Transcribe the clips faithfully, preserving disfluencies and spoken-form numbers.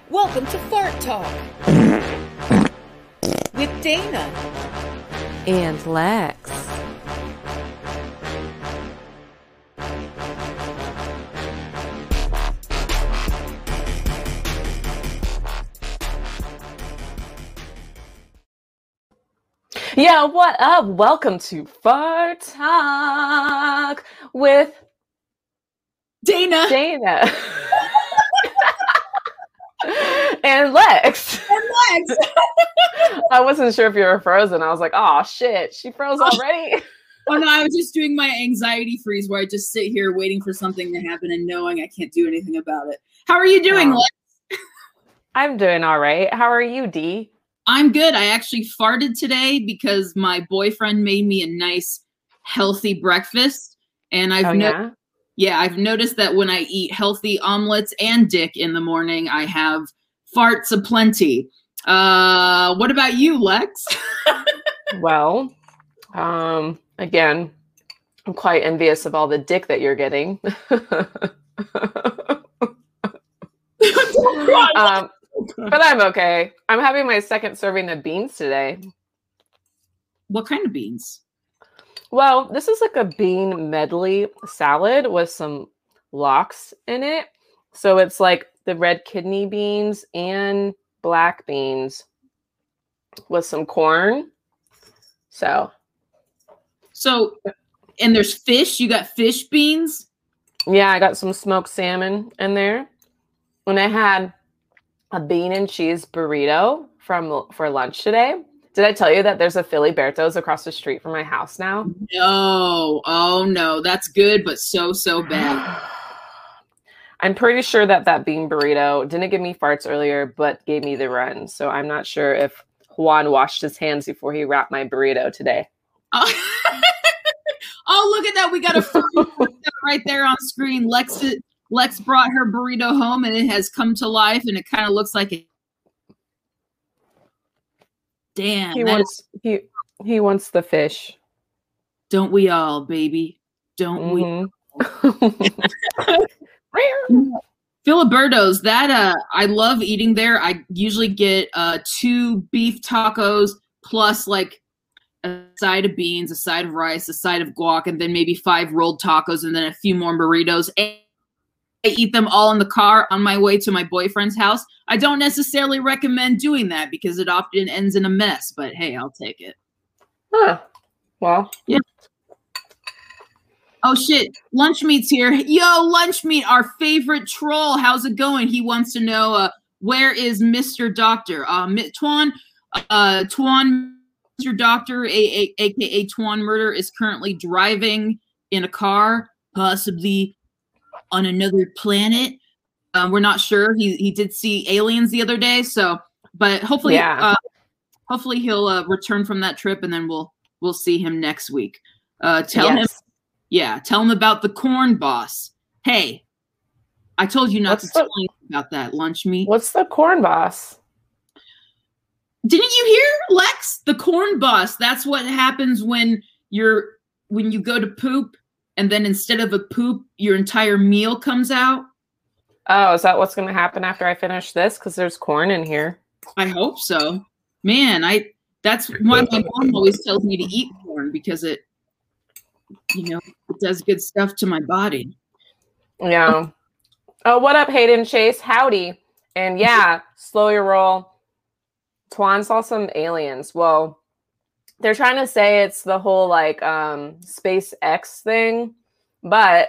Welcome to Fart Talk with Dana and Lex. Yeah, what up? Welcome to Fart Talk with Dana. Dana. And Lex. And Lex. I wasn't sure if you were frozen. I was like, oh shit, she froze already. Oh no, I was just doing my anxiety freeze where I just sit here waiting for something to happen and knowing I can't do anything about it. How are you doing, Oh. Lex? I'm doing all right. How are you, Dee? I'm good. I actually farted today because my boyfriend made me a nice, healthy breakfast. And I've oh, no- yeah? yeah, I've noticed that when I eat healthy omelets and dick in the morning, I have farts aplenty. Uh, what about you, Lex? Well, um, again, I'm quite envious of all the dick that you're getting. um, but I'm okay. I'm having my second serving of beans today. What kind of beans? Well, this is like a bean medley salad with some lox in it. So it's like the red kidney beans and black beans with some corn. So. So, and there's fish. You got fish beans? Yeah, I got some smoked salmon in there. And I had a bean and cheese burrito from for lunch today. Did I tell you that there's a Philly Berto's across the street from my house now? No. Oh, no. That's good, but so, so bad. I'm pretty sure that that bean burrito didn't give me farts earlier, but gave me the run. So I'm not sure if Juan washed his hands before he wrapped my burrito today. Oh, oh look at that. We got a photo right there on screen. Lex, Lex brought her burrito home, and it has come to life, and it kind of looks like it. Damn. He wants is... he he wants the fish. Don't we all, baby? Don't mm-hmm. we? Filiberto's, that uh, I love eating there. I usually get uh two beef tacos plus like a side of beans, a side of rice, a side of guac, and then maybe five rolled tacos, and then a few more burritos. And I eat them all in the car on my way to my boyfriend's house. I don't necessarily recommend doing that because it often ends in a mess, but hey, I'll take it. Huh. Well. Yeah. Oh shit, Lunch Meat's here. Yo, Lunch Meat, our favorite troll. How's it going? He wants to know uh, where is Mister Doctor? Uh, Twan, uh, Twan, Mister Doctor, a- a- aka Twan Murder, is currently driving in a car, possibly on another planet. Um, we're not sure. He he did see aliens the other day, so but hopefully, yeah. uh, hopefully he'll uh, return from that trip, and then we'll we'll see him next week. Uh, tell yes. him. Yeah, tell him about the corn boss. Hey, I told you not What's to the, tell you about that, Lunch Meat. What's the corn boss? Didn't you hear, Lex? The corn boss. That's what happens when you're when you go to poop, and then instead of a poop, your entire meal comes out. Oh, is that what's going to happen after I finish this? Because there's corn in here. I hope so. Man, I that's why my mom always tells me to eat corn, because it you know, it does good stuff to my body. Yeah. Oh, what up, Hayden Chase? Howdy. And yeah, slow your roll. Twan saw some aliens. Well, they're trying to say it's the whole like um, SpaceX thing, but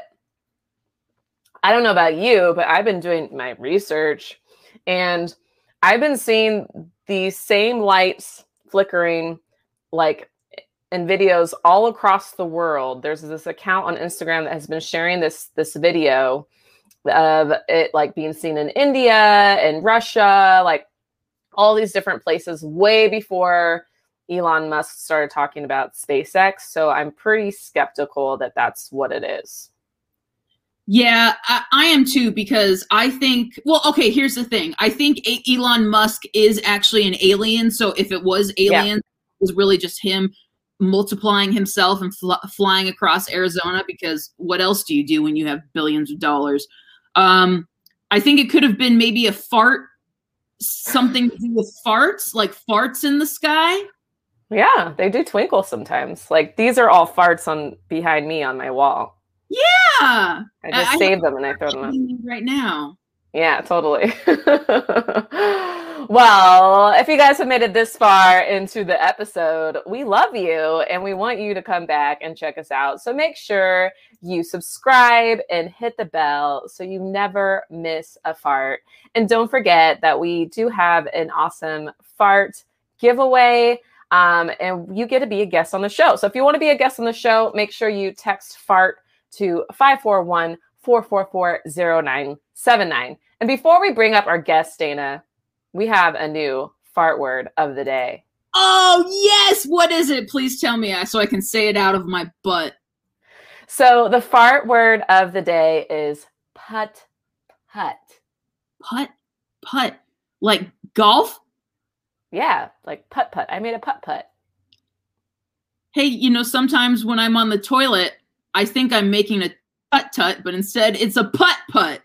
I don't know about you, but I've been doing my research and I've been seeing these same lights flickering like and videos all across the world. There's this account on Instagram that has been sharing this this video of it like being seen in India and Russia, like all these different places way before Elon Musk started talking about SpaceX. So I'm pretty skeptical that that's what it is. Yeah, I, I am too, because I think, well, okay, here's the thing. I think a- Elon Musk is actually an alien. So if it was aliens, yeah. It was really just him multiplying himself and fl- flying across Arizona, because what else do you do when you have billions of dollars? Um, I think it could have been maybe a fart something to do with farts, like farts in the sky? Yeah, they do twinkle sometimes. Like these are all farts on behind me on my wall. Yeah. I just I, save I them and I throw them up. Right now. Yeah, totally. Well, if you guys have made it this far into the episode, we love you and we want you to come back and check us out. So make sure you subscribe and hit the bell so you never miss a fart. And don't forget that we do have an awesome fart giveaway. Um, and you get to be a guest on the show. So if you want to be a guest on the show, make sure you text fart to five four one, four four four, zero nine seven nine. And before we bring up our guest, Dana, we have a new fart word of the day. Oh, yes. What is it? Please tell me so I can say it out of my butt. So the fart word of the day is putt, putt. Putt, putt. Like golf? Yeah, like putt, putt. I made a putt, putt. Hey, you know, sometimes when I'm on the toilet, I think I'm making a tut tut, but instead it's a putt putt.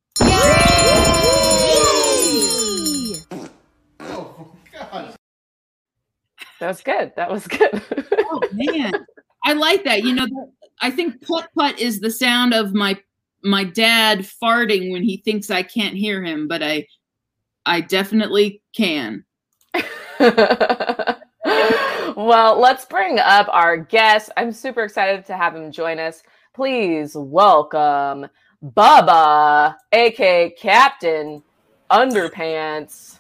Oh, God. That was good. That was good. Oh, man. I like that. You know, I think putt putt is the sound of my my dad farting when he thinks I can't hear him, but I I definitely can. Well, let's bring up our guest. I'm super excited to have him join us. Please welcome Bubba, aka Captain Underpants.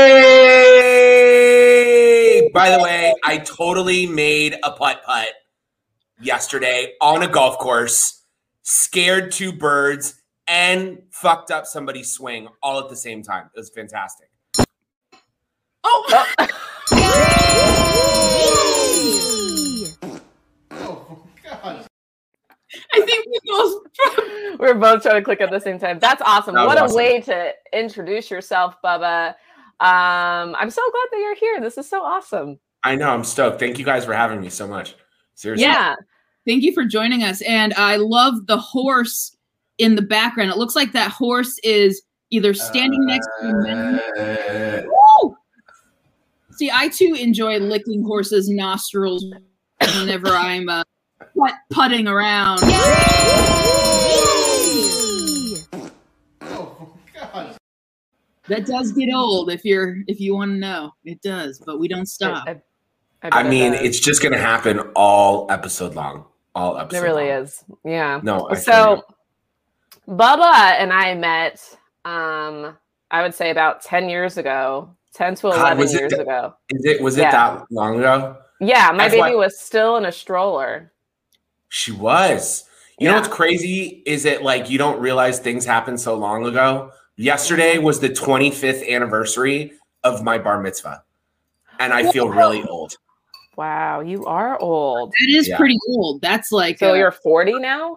Hey! By the way, I totally made a putt-putt yesterday on a golf course, scared two birds, and fucked up somebody's swing all at the same time. It was fantastic. Oh! Oh, God. I think we both We're both trying to click at the same time. That's awesome. That what a awesome. way to introduce yourself, Bubba. Um, I'm so glad that you're here. This is so awesome. I know. I'm stoked. Thank you guys for having me so much. Seriously. Yeah. Thank you for joining us. And I love the horse in the background. It looks like that horse is either standing next to a man. Uh, Woo! See, I too enjoy licking horses' nostrils whenever I'm uh, putt putting around. Oh, God. That does get old if you're if you want to know. It does, but we don't stop. I, I, I mean, it's just going to happen all episode long. All It episode really long. is. Yeah. No, I So Bubba and I met, um, I would say about ten years ago, ten to eleven was it years that- ago. Is it, was it Yeah. that long ago? Yeah. My That's baby why- was still in a stroller. She was. You know Yeah. what's crazy is that like you don't realize things happened so long ago. Yesterday was the twenty-fifth anniversary of my bar mitzvah, and I feel really old. Wow. You are old. That is Yeah. pretty old. That's like So uh, you're forty now?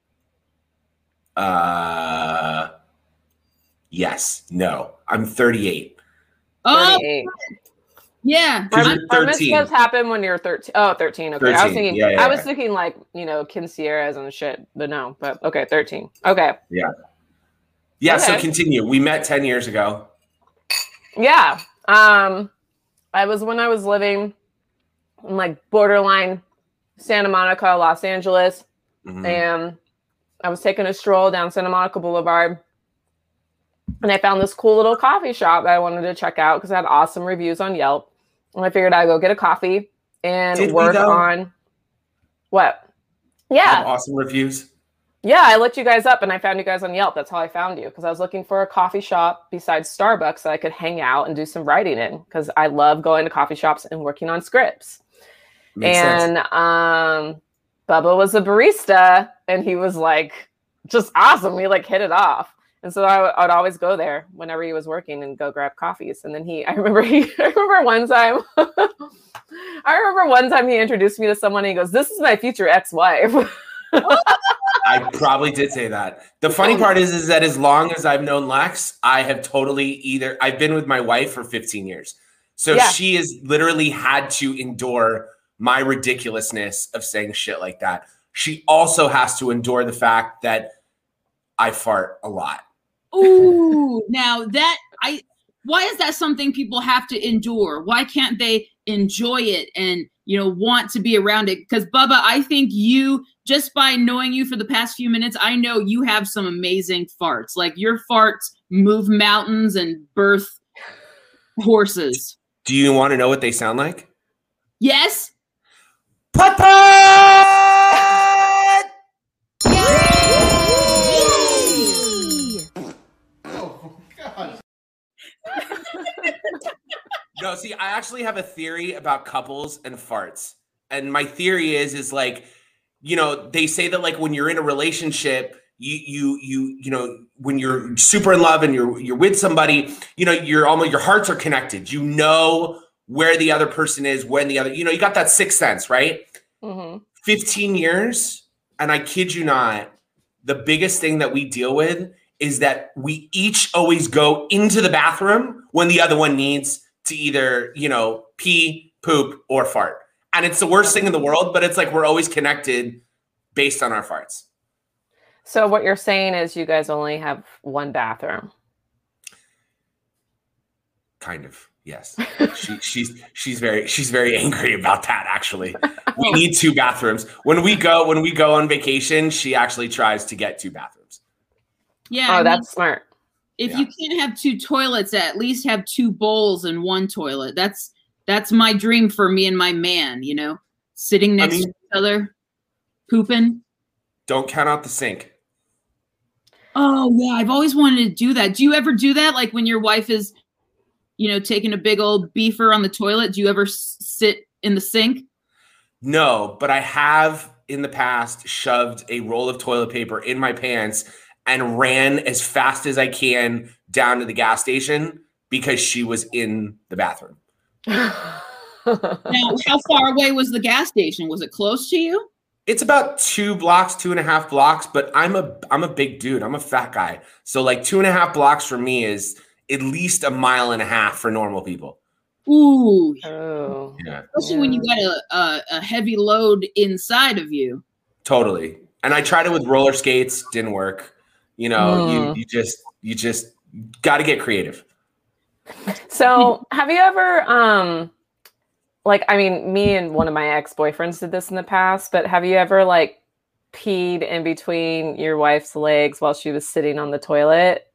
Uh, yes, no, I'm thirty-eight. oh thirty-eight. yeah. Bar- Bar, bar thirteen. mitzvahs happen when you're thirteen. Oh, thirteen. Okay. I was thirteen. thinking, Yeah, yeah, I was yeah. thinking like, you know, quinceañeras and shit, but no, but okay. thirteen. Okay. Yeah, so Okay. continue. We met ten years ago. Yeah. Um, I was when I was living in like borderline Santa Monica, Los Angeles, Mhm. and I was taking a stroll down Santa Monica Boulevard, and I found this cool little coffee shop that I wanted to check out because it had awesome reviews on Yelp. And I figured I'd go get a coffee and Did we, work though? on what? Have Yeah. awesome reviews. Yeah, I looked you guys up and I found you guys on Yelp. That's how I found you because I was looking for a coffee shop besides Starbucks that I could hang out and do some writing in because I love going to coffee shops and working on scripts. Makes and sense. um, Bubba was a barista and he was like just awesome. We like hit it off. And so I, w- I would always go there whenever he was working and go grab coffees. And then he, I remember he, I remember one time, I remember one time he introduced me to someone and he goes, "This is my future ex-wife." I probably did say that. The funny part is, is that as long as I've known Lex, I have totally either I've been with my wife for fifteen years. So Yeah. she has literally had to endure my ridiculousness of saying shit like that. She also has to endure the fact that I fart a lot. Ooh, now that I why is that something people have to endure? Why can't they enjoy it and, you know, want to be around it? Because Bubba, I think you, just by knowing you for the past few minutes, I know you have some amazing farts. Like your farts move mountains and birth horses. Do you want to know what they sound like? Yes. Putt putt! No, see, I actually have a theory about couples and farts. And my theory is, is like, you know, they say that like when you're in a relationship, you, you, you, you know, when you're super in love and you're, you're with somebody, you know, you're almost, your hearts are connected. You know where the other person is, when the other, you know, you got that sixth sense, right? Mm-hmm. fifteen years. And I kid you not, the biggest thing that we deal with is that we each always go into the bathroom when the other one needs to either, you know, pee, poop, or fart. And it's the worst thing in the world, but it's like we're always connected based on our farts. So what you're saying is you guys only have one bathroom. Kind of, yes. she, she's she's very she's very angry about that, actually. We need two bathrooms. When we go when we go on vacation, she actually tries to get two bathrooms. Yeah. Oh, I mean, that's smart. If Yeah. you can't have two toilets, at least have two bowls and one toilet. That's that's my dream for me and my man, you know, sitting next I mean, to each other, pooping. Don't count out the sink. Oh yeah, I've always wanted to do that. Do you ever do that? Like when your wife is, you know, taking a big old beefer on the toilet, do you ever s- sit in the sink? No, but I have in the past shoved a roll of toilet paper in my pants and ran as fast as I can down to the gas station because she was in the bathroom. Now, how far away was the gas station? Was it close to you? It's about two blocks, two and a half blocks, but I'm a I'm a big dude. I'm a fat guy. So like two and a half blocks for me is at least a mile and a half for normal people. Ooh. Oh. Yeah. Especially yeah. when you got a, a, a heavy load inside of you. Totally. And I tried it with roller skates, didn't work. You know, mm. you you just you just got to get creative. So have you ever um like, I mean, me and one of my ex-boyfriends did this in the past, but have you ever like peed in between your wife's legs while she was sitting on the toilet?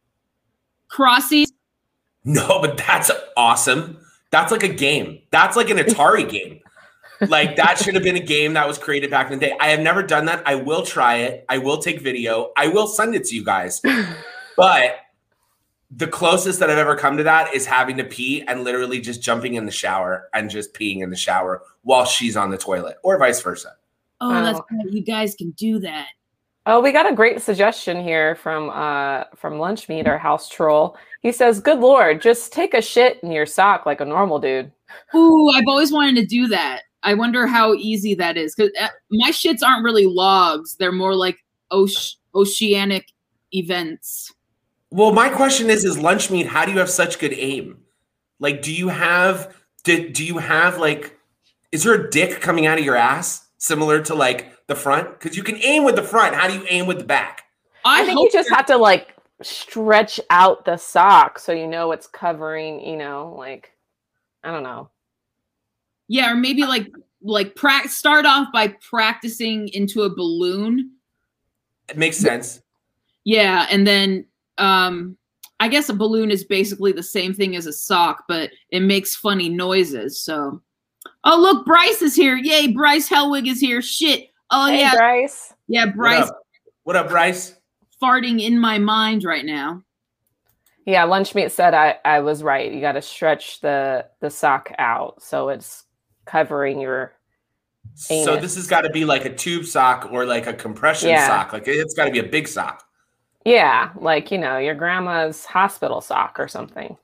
Crossies? No, but that's awesome. That's like a game. That's like an Atari game. Like that should have been a game that was created back in the day. I have never done that. I will try it. I will take video. I will send it to you guys. But the closest that I've ever come to that is having to pee and literally just jumping in the shower and just peeing in the shower while she's on the toilet or vice versa. Oh, wow. That's right. You guys can do that. Oh, we got a great suggestion here from uh from Lunch Meat, our house troll. He says, good Lord, just take a shit in your sock like a normal dude. Ooh, I've always wanted to do that. I wonder how easy that is. Because my shits aren't really logs. They're more like oce- oceanic events. Well, my question is, is Lunch Meat, how do you have such good aim? Like, do you have, do, do you have like, is there a dick coming out of your ass similar to like the front? Because you can aim with the front. How do you aim with the back? I, I think you just have to like stretch out the sock so you know it's covering, you know, like, I don't know. Yeah, or maybe like, like pra- start off by practicing into a balloon. It makes sense. Yeah, and then um, I guess a balloon is basically the same thing as a sock, but it makes funny noises. So, oh look, Bryce is here! Yay, Bryce Hellwig is here! Shit! Oh hey, yeah, Bryce. Yeah, Bryce. What up? What up, Bryce? Farting in my mind right now. Yeah, Lunch Meat said I, I was right. You got to stretch the the sock out so it's covering your anus. So this has got to be like a tube sock or like a compression yeah. sock. Like it's got to be a big sock. Yeah, like, you know, your grandma's hospital sock or something.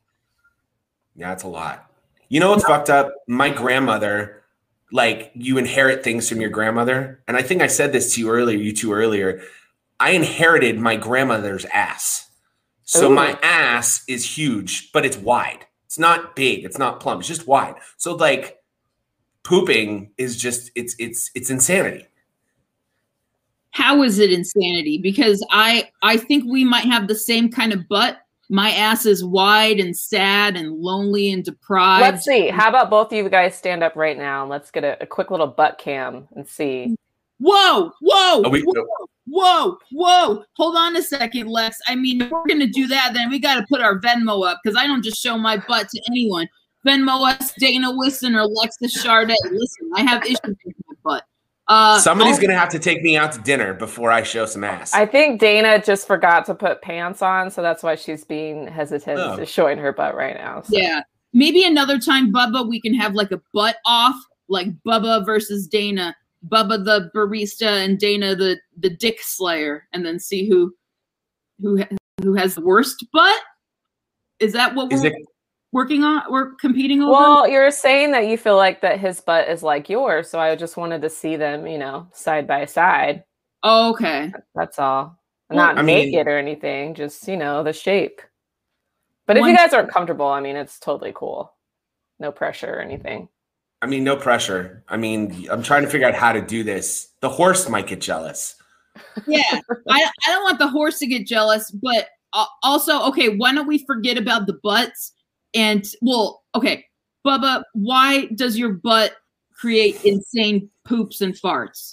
Yeah, it's a lot. You know what's fucked up? My grandmother, like you inherit things from your grandmother. And I think I said this to you earlier, you two earlier. I inherited my grandmother's ass. So Ooh. My ass is huge, but it's wide. It's not big. It's not plump. It's just wide. So like pooping is just, it's, it's, it's insanity. How is it insanity? Because I I think we might have the same kind of butt, my ass is wide and sad and lonely and deprived. Let's see. How about both of you guys stand up right now and let's get a, a quick little butt cam and see. Whoa, whoa, we, whoa, whoa, whoa. Hold on a second, Lex. I mean, if we're going to do that, then we got to put our Venmo up because I don't just show my butt to anyone. Venmo us, Dana Wilson or Lexus Charday. Listen, I have issues with my butt. Uh, Somebody's I'll- going to have to take me out to dinner before I show some ass. I think Dana just forgot to put pants on, so that's why she's being hesitant Oh. to showing her butt right now. So. Yeah. Maybe another time, Bubba, we can have like a butt off, like Bubba versus Dana. Bubba the barista and Dana the, the dick slayer, and then see who who who has the worst butt. Is that what Is we're it? working on? We're competing over. Well, you're saying that you feel like that his butt is like yours, so I just wanted to see them, you know, side by side. Oh, okay. That's all. Well, Not I mean- naked or anything, just, you know, the shape. But if One- you guys aren't comfortable, I mean, it's totally cool. No pressure or anything. I mean, no pressure. I mean, I'm trying to figure out how to do this. The horse might get jealous. Yeah, I I don't want the horse to get jealous, but uh, also, okay, why don't we forget about the butts? And well, okay, Bubba, why does your butt create insane poops and farts?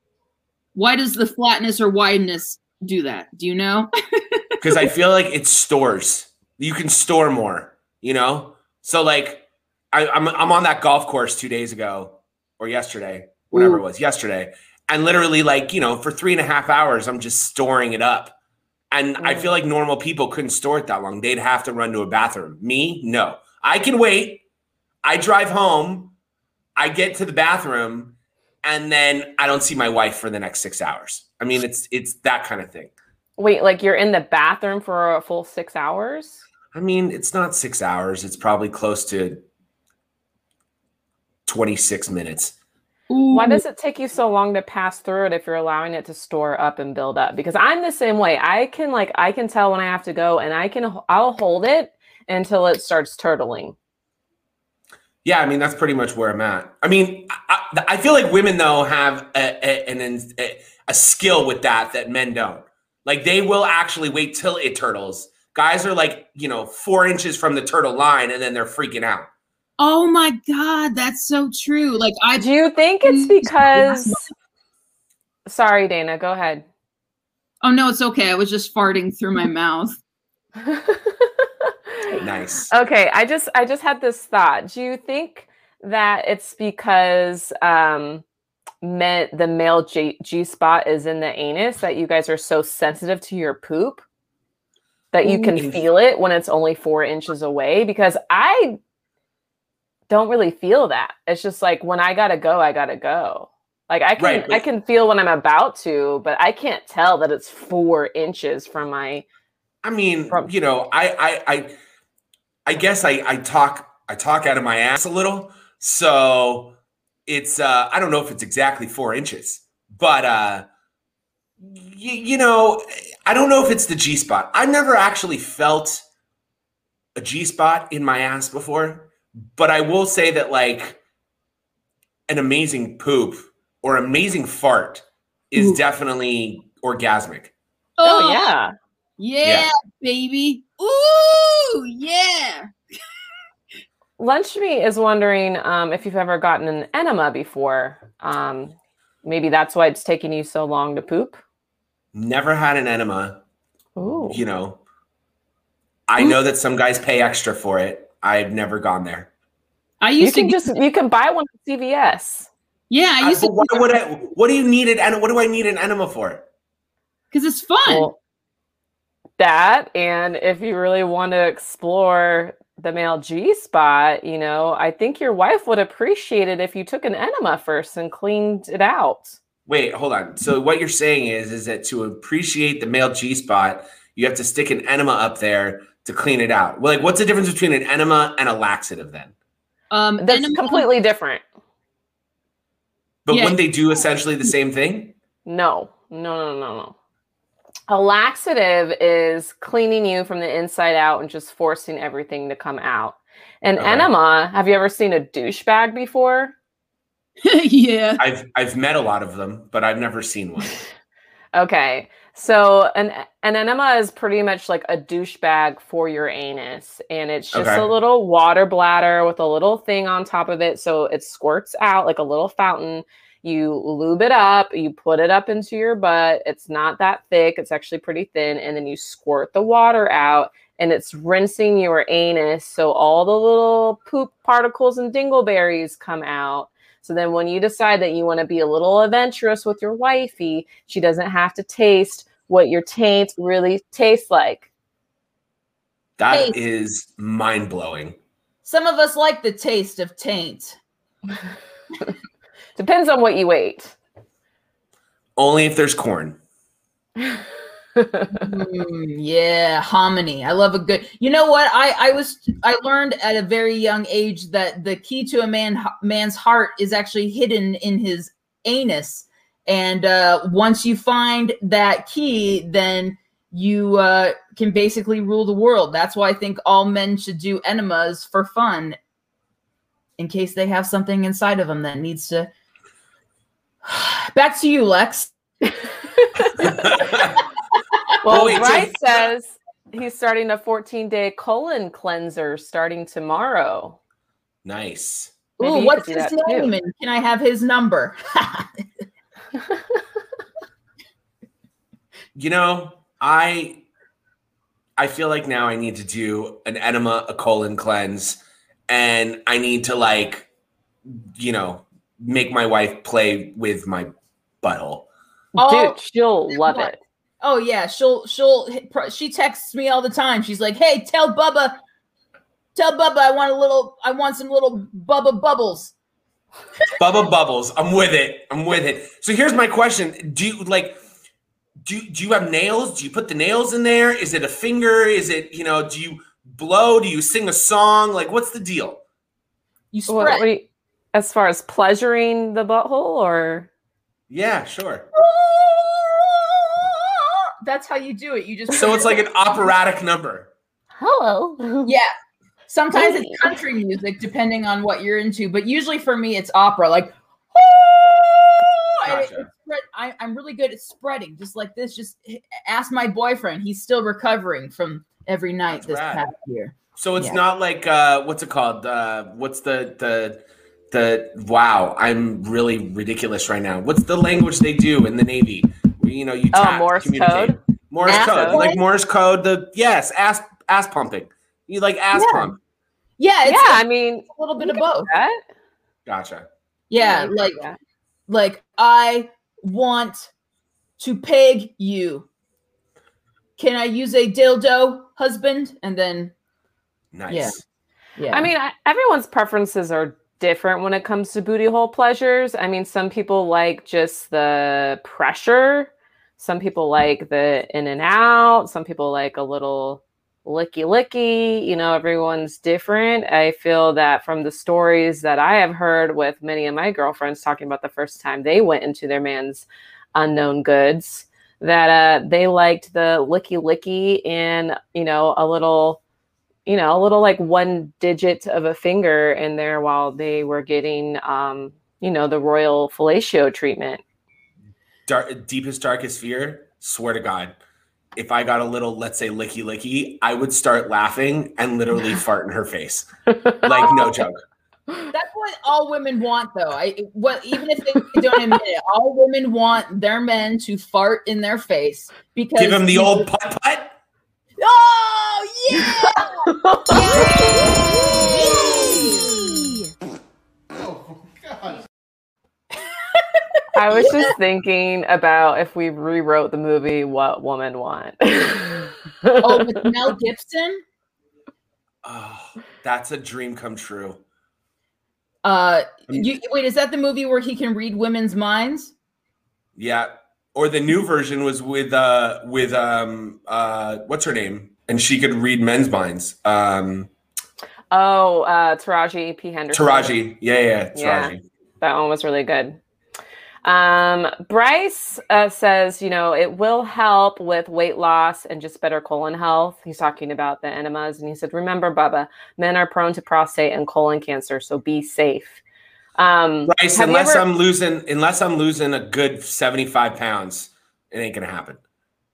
Why does the flatness or wideness do that? Do you know? Because I feel like it stores. You can store more, you know? So like I, I'm I'm on that golf course two days ago or yesterday, whatever Ooh. it was, yesterday. And literally like, you know, for three and a half hours, I'm just storing it up. And I Mm. feel like normal people couldn't store it that long. They'd have to run to a bathroom. Me, no. I can wait. I drive home. I get to the bathroom and then I don't see my wife for the next six hours. I mean, it's it's that kind of thing. Wait, like you're in the bathroom for a full six hours? I mean, it's not six hours. It's probably close to twenty-six minutes. Ooh. Why does it take you so long to pass through it if you're allowing it to store up and build up? Because I'm the same way. I can like I can tell when I have to go, and I can I'll hold it until it starts turtling. Yeah, I mean, that's pretty much where I'm at. I mean, I, I feel like women, though, have a, a, an, a, a skill with that that men don't. Like, they will actually wait till it turtles. Guys are like, you know, four inches from the turtle line, and then they're freaking out. Oh my God, that's so true. Like I Do you think it's because? Sorry, Dana. Go ahead. Oh no, it's okay. I was just farting through my mouth. Nice. Okay, I just I just had this thought. Do you think that it's because um me, the male G, G spot is in the anus that you guys are so sensitive to your poop that you can Ooh. feel it when it's only four inches away? Because I don't really feel that. It's just like when I gotta go, I gotta go. Like I can Right, but- I can feel when I'm about to, but I can't tell that it's four inches from my. I mean, From- you know, I, I, I, I guess I, I talk, I talk out of my ass a little. So it's, uh, I don't know if it's exactly four inches, but, uh, y- you know, I don't know if it's the G spot. I've never actually felt a G spot in my ass before, but I will say that like an amazing poop or amazing fart is Ooh. definitely orgasmic. Oh yeah. Yeah, Yeah. baby. Ooh, yeah. Lunch Me is wondering um, if you've ever gotten an enema before. Um, maybe that's why it's taking you so long to poop. Never had an enema. Ooh. You know, I know that some guys pay extra for it. I've never gone there. I You used can to just you can buy one at C V S. yeah, I I- used but to why would I? What do you need an? en- What do I need an enema for? because it's fun. Well, that and if you really want to explore the male G spot, you know, I think your wife would appreciate it if you took an enema first and cleaned it out. Wait, hold on. So what you're saying is, is that to appreciate the male G spot, you have to stick an enema up there to clean it out. Well, like, what's the difference between an enema and a laxative then? Um, That's enema- completely different. But Yeah. wouldn't they do essentially the same thing? No, no, no, no, no. A laxative is cleaning you from the inside out and just forcing everything to come out. An Okay. enema, have you ever seen a douchebag before? yeah. I've I've met a lot of them, but I've never seen one. Okay. So an an enema is pretty much like a douchebag for your anus, and it's just Okay. a little water bladder with a little thing on top of it, so it squirts out like a little fountain. You lube it up, you put it up into your butt. It's not that thick, it's actually pretty thin, and then you squirt the water out, and it's rinsing your anus, so all the little poop particles and dingleberries come out. So then when you decide that you want to be a little adventurous with your wifey, she doesn't have to taste what your taint really tastes like. That Hey. is mind blowing. Some of us like the taste of taint. Depends on what you ate. Only if there's corn. Mm, yeah, hominy. I love a good. You know what? I I was I learned at a very young age that the key to a man man's heart is actually hidden in his anus, and uh, once you find that key, then you uh, can basically rule the world. That's why I think all men should do enemas for fun, in case they have something inside of them that needs to. Back to you, Lex. Well, Oh, wait, so- Bryce says he's starting a fourteen-day colon cleanser starting tomorrow. Nice. Maybe Ooh, you what's could do his that too. name? And can I have his number? You know, I I feel like now I need to do an enema, a colon cleanse, and I need to like, you know, make my wife play with my butthole. Oh, Dude, she'll love what? it. Oh yeah, she'll she'll she texts me all the time. She's like, "Hey, tell Bubba, tell Bubba I want a little, I want some little Bubba bubbles." Bubba Bubbles. I'm with it. I'm with it. So here's my question. Do you like do, do you have nails? Do you put the nails in there? Is it a finger? Is it, you know, do you blow? Do you sing a song? Like, what's the deal? You What, spread. what do you, as far as pleasuring the butthole, or Yeah, sure. That's how you do it. You just So it's like an operatic number. hello? yeah. Sometimes it's country music, depending on what you're into, but usually for me it's opera. Like, and it- Gotcha. it's spread, I, I'm really good at spreading, just like this. Just ask my boyfriend; he's still recovering from every night That's this rad. past year. So it's Yeah. not like uh what's it called? Uh what's the the the wow, I'm really ridiculous right now. What's the language they do in the Navy? Where, you know, you Oh, tap, Morse communicate. code? Morse Ass code. code? Like Morse code, the yes, ass ass pumping. You like ass Yeah. pump. Yeah, it's Yeah, a I mean, little bit you of can do both. that. Gotcha. Yeah, you can like do that. like I want to peg you. Can I use a dildo, husband? And then Nice. Yeah. yeah, I mean, I, everyone's preferences are different when it comes to booty hole pleasures. I mean, some people like just the pressure. Some people like the in and out. Some people like a little licky licky. You know, everyone's different. I feel that from the stories that I have heard with many of my girlfriends talking about the first time they went into their man's unknown goods, that uh, they liked the licky licky and, you know, a little, you know, a little like one digit of a finger in there while they were getting, um, you know, the royal fellatio treatment. Dark, deepest, darkest fear, swear to God, if I got a little, let's say, licky licky, I would start laughing and literally fart in her face. Like, no joke. that's what all women want, though. I what even if they don't admit it, all women want their men to fart in their face because Give him the old putt putt. Oh yeah! Oh, God. I was just thinking about if we rewrote the movie, what woman want. Oh, with Mel Gibson. Oh, that's a dream come true. Uh, you, wait, is that the movie where he can read women's minds? Yeah. Or the new version was with uh with um uh what's her name? And she could read men's minds. Um Oh, uh, Taraji P. Henderson. Taraji. Yeah, yeah, Yeah. Taraji. That one was really good. Um, Bryce uh, says, you know, it will help with weight loss and just better colon health. He's talking about the enemas, and he said, remember, Bubba, men are prone to prostate and colon cancer, so be safe. Um, Bryce, have you unless ever- I'm losing unless I'm losing a good seventy-five pounds, it ain't gonna happen.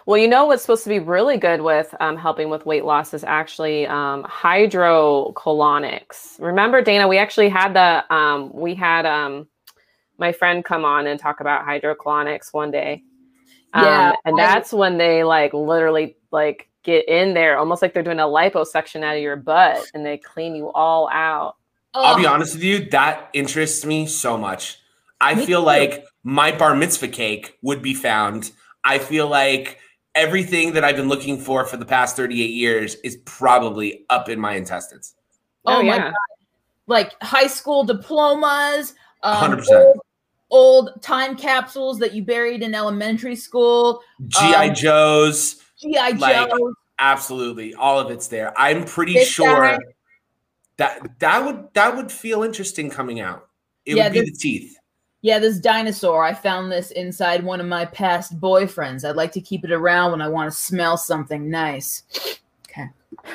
Well, you know what's supposed to be really good with um, helping with weight loss is actually um, hydrocolonics. Remember, Dana, we actually had the um, we had um, my friend come on and talk about hydrocolonics one day. Um, Yeah, and I- that's when they like literally like get in there, almost like they're doing a liposuction out of your butt, and they clean you all out. I'll be Ugh. honest with you, that interests me so much. I Me feel too. like my bar mitzvah cake would be found. I feel like everything that I've been looking for for the past thirty-eight years is probably up in my intestines. Oh, Oh, my yeah. God. Like high school diplomas, um, one hundred percent. old, old time capsules that you buried in elementary school, G I. Um, Joes, G I. Like, Joe. absolutely. All of it's there. I'm pretty This sure guy. that that would that would feel interesting coming out. It Yeah, would be this- the teeth. Yeah, this dinosaur. I found this inside one of my past boyfriends. I'd like to keep it around when I want to smell something nice. Okay.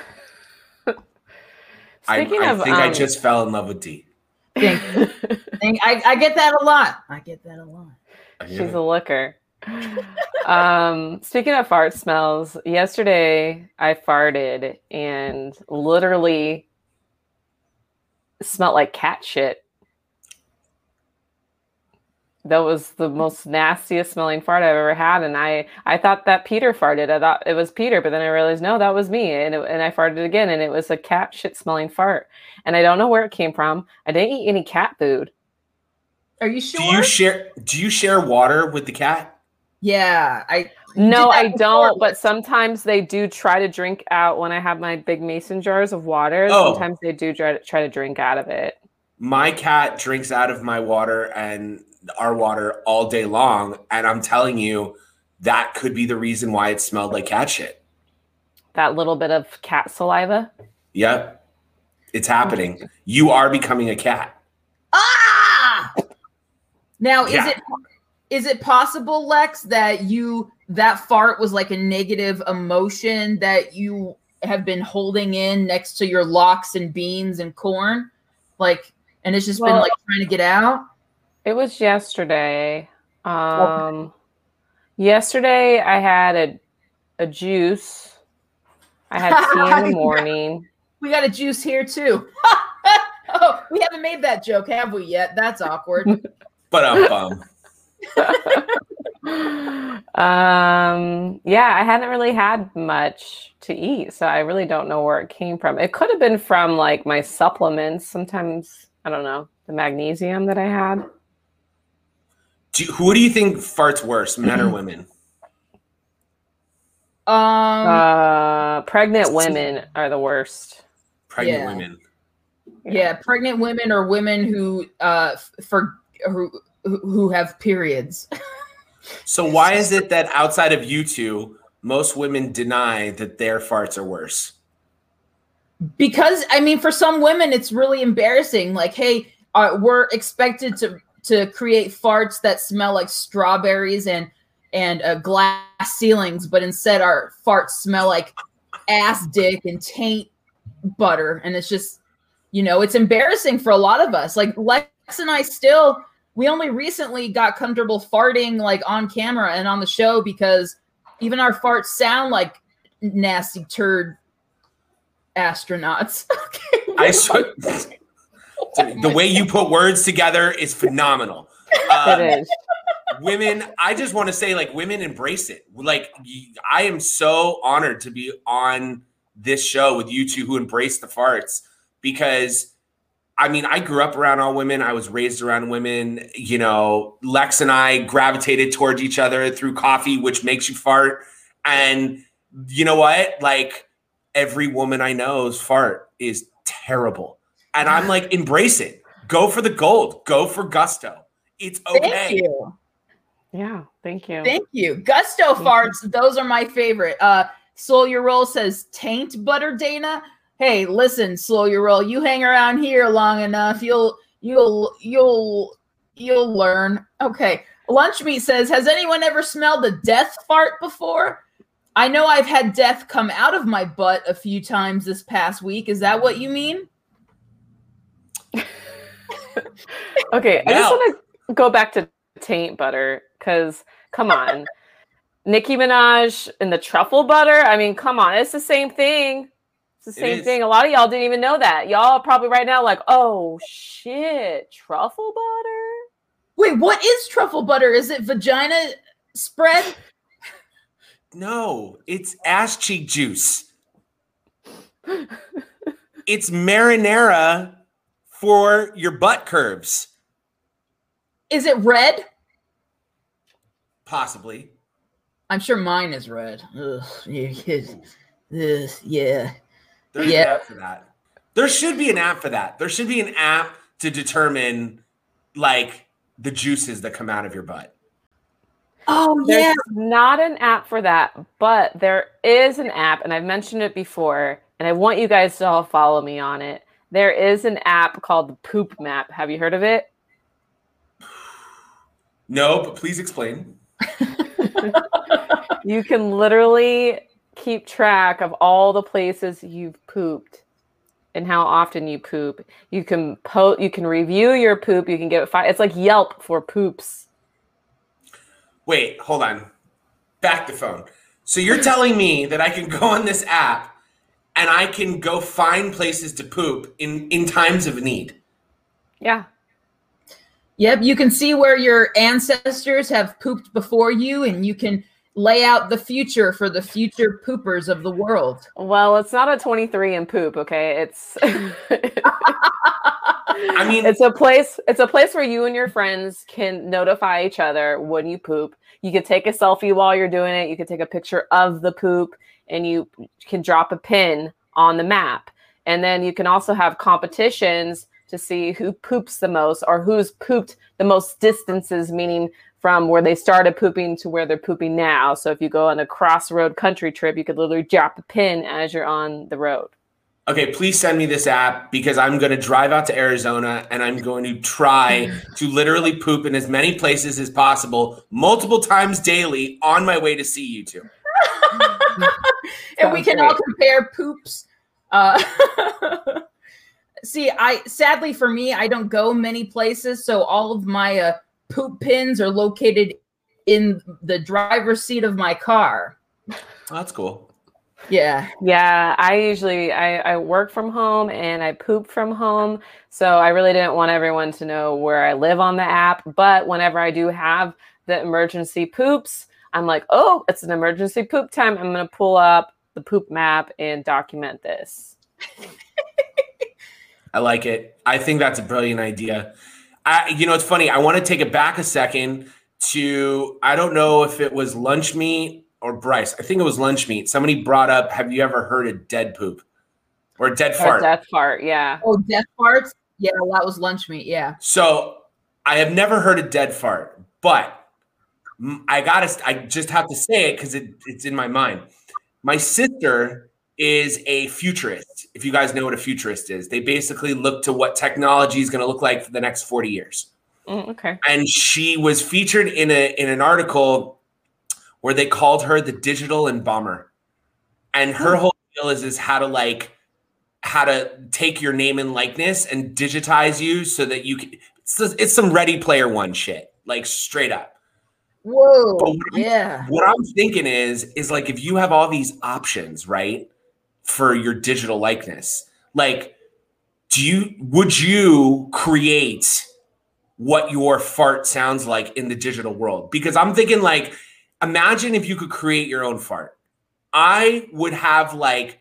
I, Speaking I of, think I um, just fell in love with D. Thank you. Thank- I, I get that a lot. I get that a lot. she's a looker. um, speaking of fart smells, yesterday I farted and literally smelled like cat shit. That was the most nastiest smelling fart I've ever had, and I I thought that Peter farted. I thought it was Peter, but then I realized no, that was me, and it, and I farted again, and it was a cat shit smelling fart, and I don't know where it came from. I didn't eat any cat food. Are you Do sure? you share do you share water with the cat? yeah. I you No, did that I before. don't. But sometimes they do try to drink out when I have my big mason jars of water. Oh. Sometimes they do try to try to drink out of it. My cat drinks out of my water and our water all day long, and I'm telling you, that could be the reason why it smelled like cat shit. That little bit of cat saliva. Yep. It's happening. You are becoming a cat. Ah! Now, is Yeah. it is it possible, Lex, that you that fart was like a negative emotion that you have been holding in next to your lox and beans and corn, like, and it's just been Well- like trying to get out? It was yesterday. Um, yesterday I had a a juice. I had tea in the morning. We got a juice here too. Oh, we haven't made that joke, have we yet? That's awkward. But um, bum. um, yeah, I hadn't really had much to eat, so I really don't know where it came from. It could have been from like my supplements. Sometimes I don't know the magnesium that I had. Do you, who do you think farts worse, men or women? Um, Uh, pregnant women are the worst. Pregnant Yeah. women. yeah, pregnant women or women who uh f- for who who who have periods. So why is it that outside of you two, most women deny that their farts are worse? Because I mean, for some women, it's really embarrassing. Like, hey, uh, we're expected to to create farts that smell like strawberries and and uh, glass ceilings, but instead our farts smell like ass, dick, and taint butter, and it's just, you know, it's embarrassing for a lot of us. Like Lex and I still, we only recently got comfortable farting like on camera and on the show because even our farts sound like nasty turd astronauts. Okay. I swear, the way you put words together is phenomenal. Uh, It is. women, I just want to say, like, women embrace it. Like, y- I am so honored to be on this show with you two who embrace the farts because, I mean, I grew up around all women. I was raised around women. You know, Lex and I gravitated towards each other through coffee, which makes you fart. And you know what? Like, every woman I know's fart is terrible. And I'm like, embrace it. Go for the gold. Go for gusto. It's okay. Thank you. Yeah, thank you. Thank you. Gusto farts, those are my favorite. Uh Slow Your Roll says taint butter, Dana. Hey, listen, Slow Your Roll, you hang around here long enough, you'll you'll you'll you'll learn. Okay. Lunch Meat says, has anyone ever smelled a death fart before? I know I've had death come out of my butt a few times this past week. Is that what you mean? Okay, I just Now- want to go back to taint butter because come on. Nicki Minaj and the truffle butter. I mean, come on, it's the same thing. It's the same thing. A lot of y'all didn't even know that. Y'all probably right now like, oh shit, truffle butter. Wait, what is truffle butter? Is it vagina spread? No, it's ass cheek juice. It's marinara for your butt curves. Is it red? Possibly. I'm sure mine is red. Ugh, yeah. Ugh, yeah. There's Yeah. an app for that. There should be an app for that. There should be an app to determine like the juices that come out of your butt. Oh, There's yeah. not an app for that, but there is an app, and I've mentioned it before, and I want you guys to all follow me on it. There is an app called the Poop Map. Have you heard of it? No, but please explain. You can literally keep track of all the places you've pooped and how often you poop. You can po- you can review your poop. You can give it five. It's like Yelp for poops. Wait, hold on. Back the phone. So you're telling me that I can go on this app and I can go find places to poop in, in times of need? Yeah. Yep, you can see where your ancestors have pooped before you, and you can lay out the future for the future poopers of the world. Well, it's not a twenty-three and poop, okay? It's I mean, it's a place it's a place where you and your friends can notify each other when you poop. You could take a selfie while you're doing it. You could take a picture of the poop, and you can drop a pin on the map. And then you can also have competitions to see who poops the most, or who's pooped the most distances, meaning from where they started pooping to where they're pooping now. So if you go on a crossroad country trip, you could literally drop a pin as you're on the road. okay, please send me this app because I'm going to drive out to Arizona and I'm going to try to literally poop in as many places as possible, multiple times daily on my way to see you two. And we can all compare poops. Uh, see, I sadly for me, I don't go many places, so all of my uh, poop pins are located in the driver's seat of my car. Oh, that's cool. Yeah. Yeah, I usually I, I work from home and I poop from home. So I really didn't want everyone to know where I live on the app. But whenever I do have the emergency poops, I'm like, oh, it's an emergency poop time. I'm going to pull up the Poop Map and document this. I like it. I think that's a brilliant idea. I, you know, it's funny. I want to take it back a second to, I don't know if it was Lunch Meat or Bryce. I think it was Lunch Meat. Somebody brought up, have you ever heard of dead poop or dead Or fart? death fart, yeah. Oh, death farts? Yeah, that was lunch meat. Yeah. So I have never heard a dead fart, but I gotta, I just have to say it because it, it's in my mind. My sister is a futurist. If you guys know what a futurist is, they basically look to what technology is going to look like for the next forty years. Mm, okay. And she was featured in a in an article where they called her the digital embalmer. And her whole deal is is how to like how to take your name and likeness and digitize you so that you can. It's, it's some Ready Player One shit, like straight up. Whoa. But what I'm- Yeah. What I'm thinking is, is like if you have all these options, right, for your digital likeness, like, do you would you create what your fart sounds like in the digital world? Because I'm thinking, like, imagine if you could create your own fart. I would have like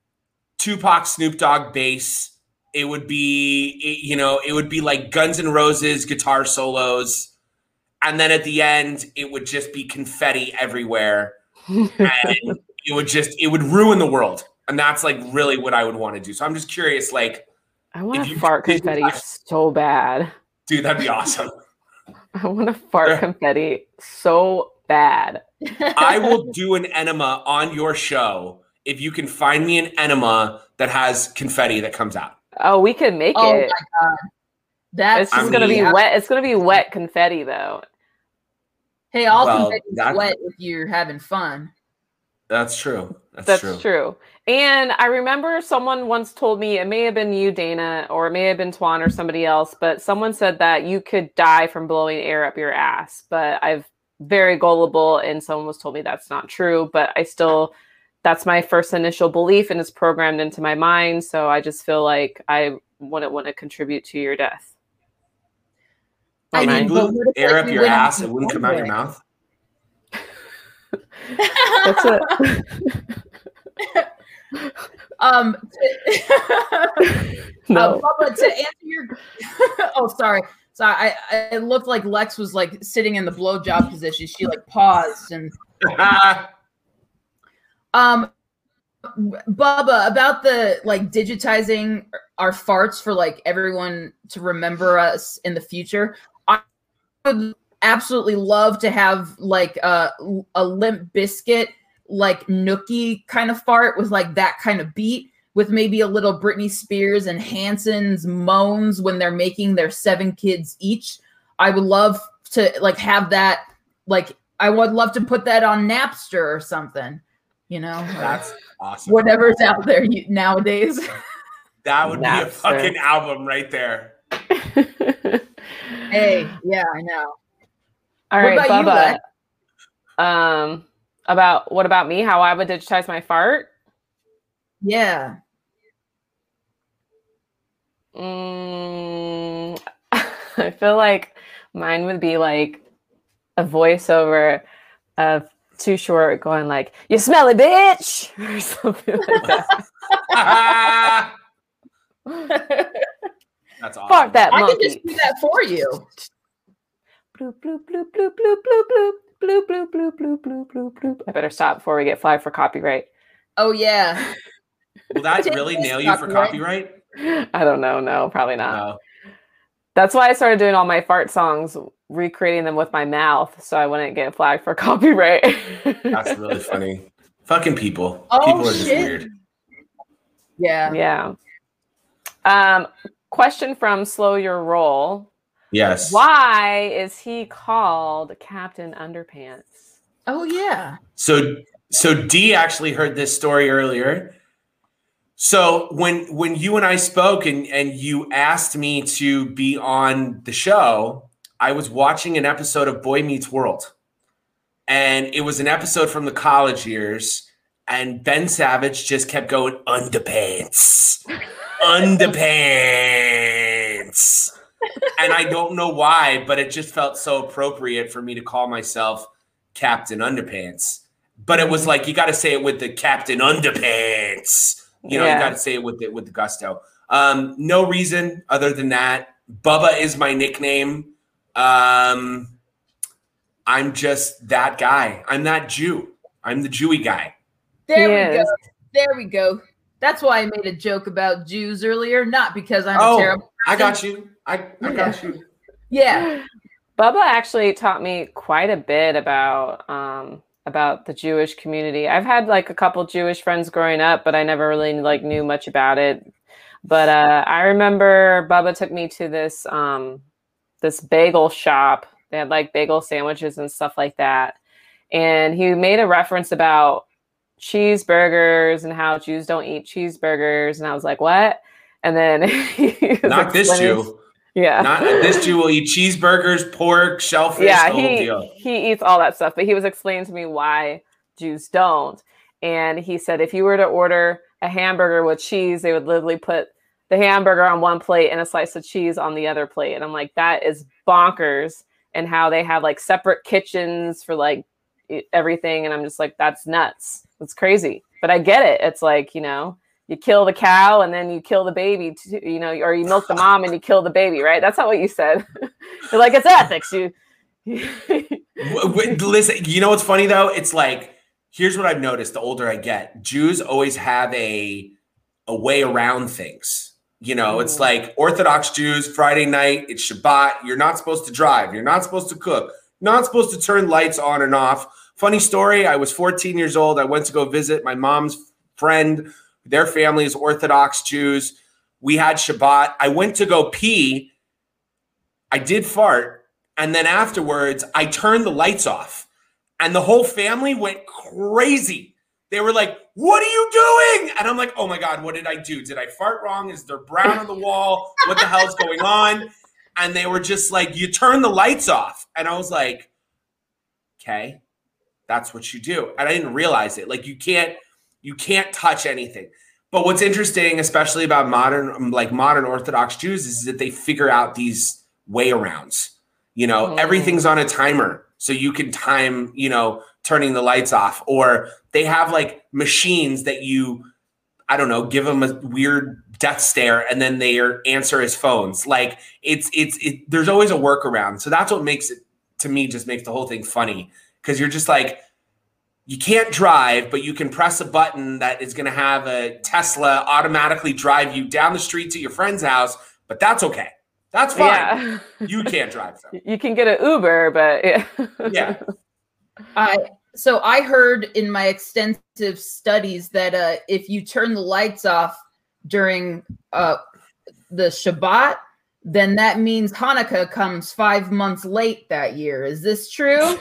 Tupac, Snoop Dogg bass. It would be, it- you know, it would be like Guns N' Roses guitar solos. And then at the end, it would just be confetti everywhere. And it would just, it would ruin the world. And that's like really what I would want to do. So I'm just curious, like, I want if to you fart could confetti digitize- so bad. dude, that'd be awesome. I want to fart Yeah. confetti so bad. I will do an enema on your show if you can find me an enema that has confetti that comes out. Oh, we could make Oh it. my god. That's It's just I gonna be mean- wet. It's gonna be wet confetti though. Hey, all Well, confetti is that- wet if you're having fun. That's true. That's, That's true. true. And I remember someone once told me, it may have been you, Dana, or it may have been Twan or somebody else, but someone said that you could die from blowing air up your ass. But I've very gullible, and someone was told me that's not true, but I still, that's my first initial belief, and it's programmed into my mind. So I just feel like I wouldn't want to contribute to your death. I mean, but blew what if, air like, up you your went ass, into it wouldn't come out your Columbia? mouth. That's it. Um, No. uh, Bubba, to answer your, oh, sorry, sorry, I, I, it looked like Lex was like sitting in the blowjob position. She like paused and, um, Bubba, about the like digitizing our farts for like everyone to remember us in the future. I would absolutely love to have like a, a Limp Biscuit, like nookie kind of fart with like that kind of beat, with maybe a little Britney Spears and Hanson's moans when they're making their seven kids each. I would love to like have that. Like I would love to put that on Napster or something, you know, or That's awesome. whatever's out there you, nowadays. That would be a Napster. fucking album right there. Hey, yeah, I know. All What right, about you, Bubba. Lex? Um, about what about me? How I would digitize my fart? Yeah. Mm, I feel like mine would be like a voiceover of Too Short going like, "You smelly bitch," or something like that. That's awesome. Fuck that I can monkey. just do that for you. Bloop, bloop, bloop, bloop, bloop, bloop, bloop, bloop, bloop, bloop, bloop, bloop, bloop, bloop. I better stop before we get flagged for copyright. Oh yeah. Will that Take really this nail you for copyright. copyright? I don't know. No, probably not. No. That's why I started doing all my fart songs, recreating them with my mouth so I wouldn't get flagged for copyright. That's really funny. Fucking people. Oh, people are just shit. weird. Yeah. Yeah. Um, question from Slow Your Roll. Yes. Why is he called Captain Underpants? Oh yeah. So so Dee actually heard this story earlier. So when when you and I spoke and, and you asked me to be on the show, I was watching an episode of Boy Meets World. And it was an episode from the college years. And Ben Savage just kept going, underpants. Underpants. And I don't know why, but it just felt so appropriate for me to call myself Captain Underpants. But it was like, you got to say it with the Captain Underpants. You know, Yeah. you got to say it with the, with the gusto. Um, no reason other than that. Bubba is my nickname. Um, I'm just that guy. I'm that Jew. I'm the Jewy guy. There He we is. go. There we go. That's why I made a joke about Jews earlier, not because I'm a Oh, terrible. I got you. I, I got Yeah. you. Yeah. Bubba actually taught me quite a bit about um, about the Jewish community. I've had like a couple Jewish friends growing up, but I never really like knew much about it. But uh, I remember Bubba took me to this um, this bagel shop. They had like bagel sandwiches and stuff like that. And he made a reference about cheeseburgers and how Jews don't eat cheeseburgers. And I was like, what? And then he was Not this explaining- Jew. Yeah. Not this Jew will eat cheeseburgers, pork, shellfish, yeah, the whole he, deal. he eats all that stuff, but he was explaining to me why Jews don't. And he said if you were to order a hamburger with cheese, they would literally put the hamburger on one plate and a slice of cheese on the other plate. And I'm like, that is bonkers. And how they have like separate kitchens for like e- everything. And I'm just like, that's nuts. It's crazy. But I get it. It's like, you know, you kill the cow and then you kill the baby, too, you know, or you milk the mom and you kill the baby, right? That's not what you said. You're like, it's ethics. You. W- w- Listen, you know what's funny though? It's like, here's what I've noticed the older I get. Jews always have a a way around things. You know, it's Mhm. like Orthodox Jews, Friday night, it's Shabbat. You're not supposed to drive. You're not supposed to cook. Not supposed to turn lights on and off. Funny story, I was fourteen years old. I went to go visit my mom's friend. Their family is Orthodox Jews. We had Shabbat. I went to go pee. I did fart. And then afterwards, I turned the lights off. And the whole family went crazy. They were like, what are you doing? And I'm like, oh my God, what did I do? Did I fart wrong? Is there brown on the wall? What the hell's going on? And they were just like, you turn the lights off. And I was like, Okay. That's what you do. And I didn't realize it. Like you can't, you can't touch anything. But what's interesting, especially about modern, like modern Orthodox Jews, is that they figure out these way arounds. You know, mm. everything's on a timer. So you can time, you know, turning the lights off, or they have like machines that you, I don't know, give them a weird death stare and then they answer his phones. Like it's, it's, it, there's always a workaround. So that's what makes it, to me, just makes the whole thing funny. Cause you're just like, you can't drive, but you can press a button that is going to have a Tesla automatically drive you down the street to your friend's house. But that's okay. That's fine. Yeah. You can't drive though. You can get an Uber, but yeah. Yeah. I so I heard in my extensive studies that uh, if you turn the lights off during uh, the Shabbat, then that means Hanukkah comes five months late that year. Is this true?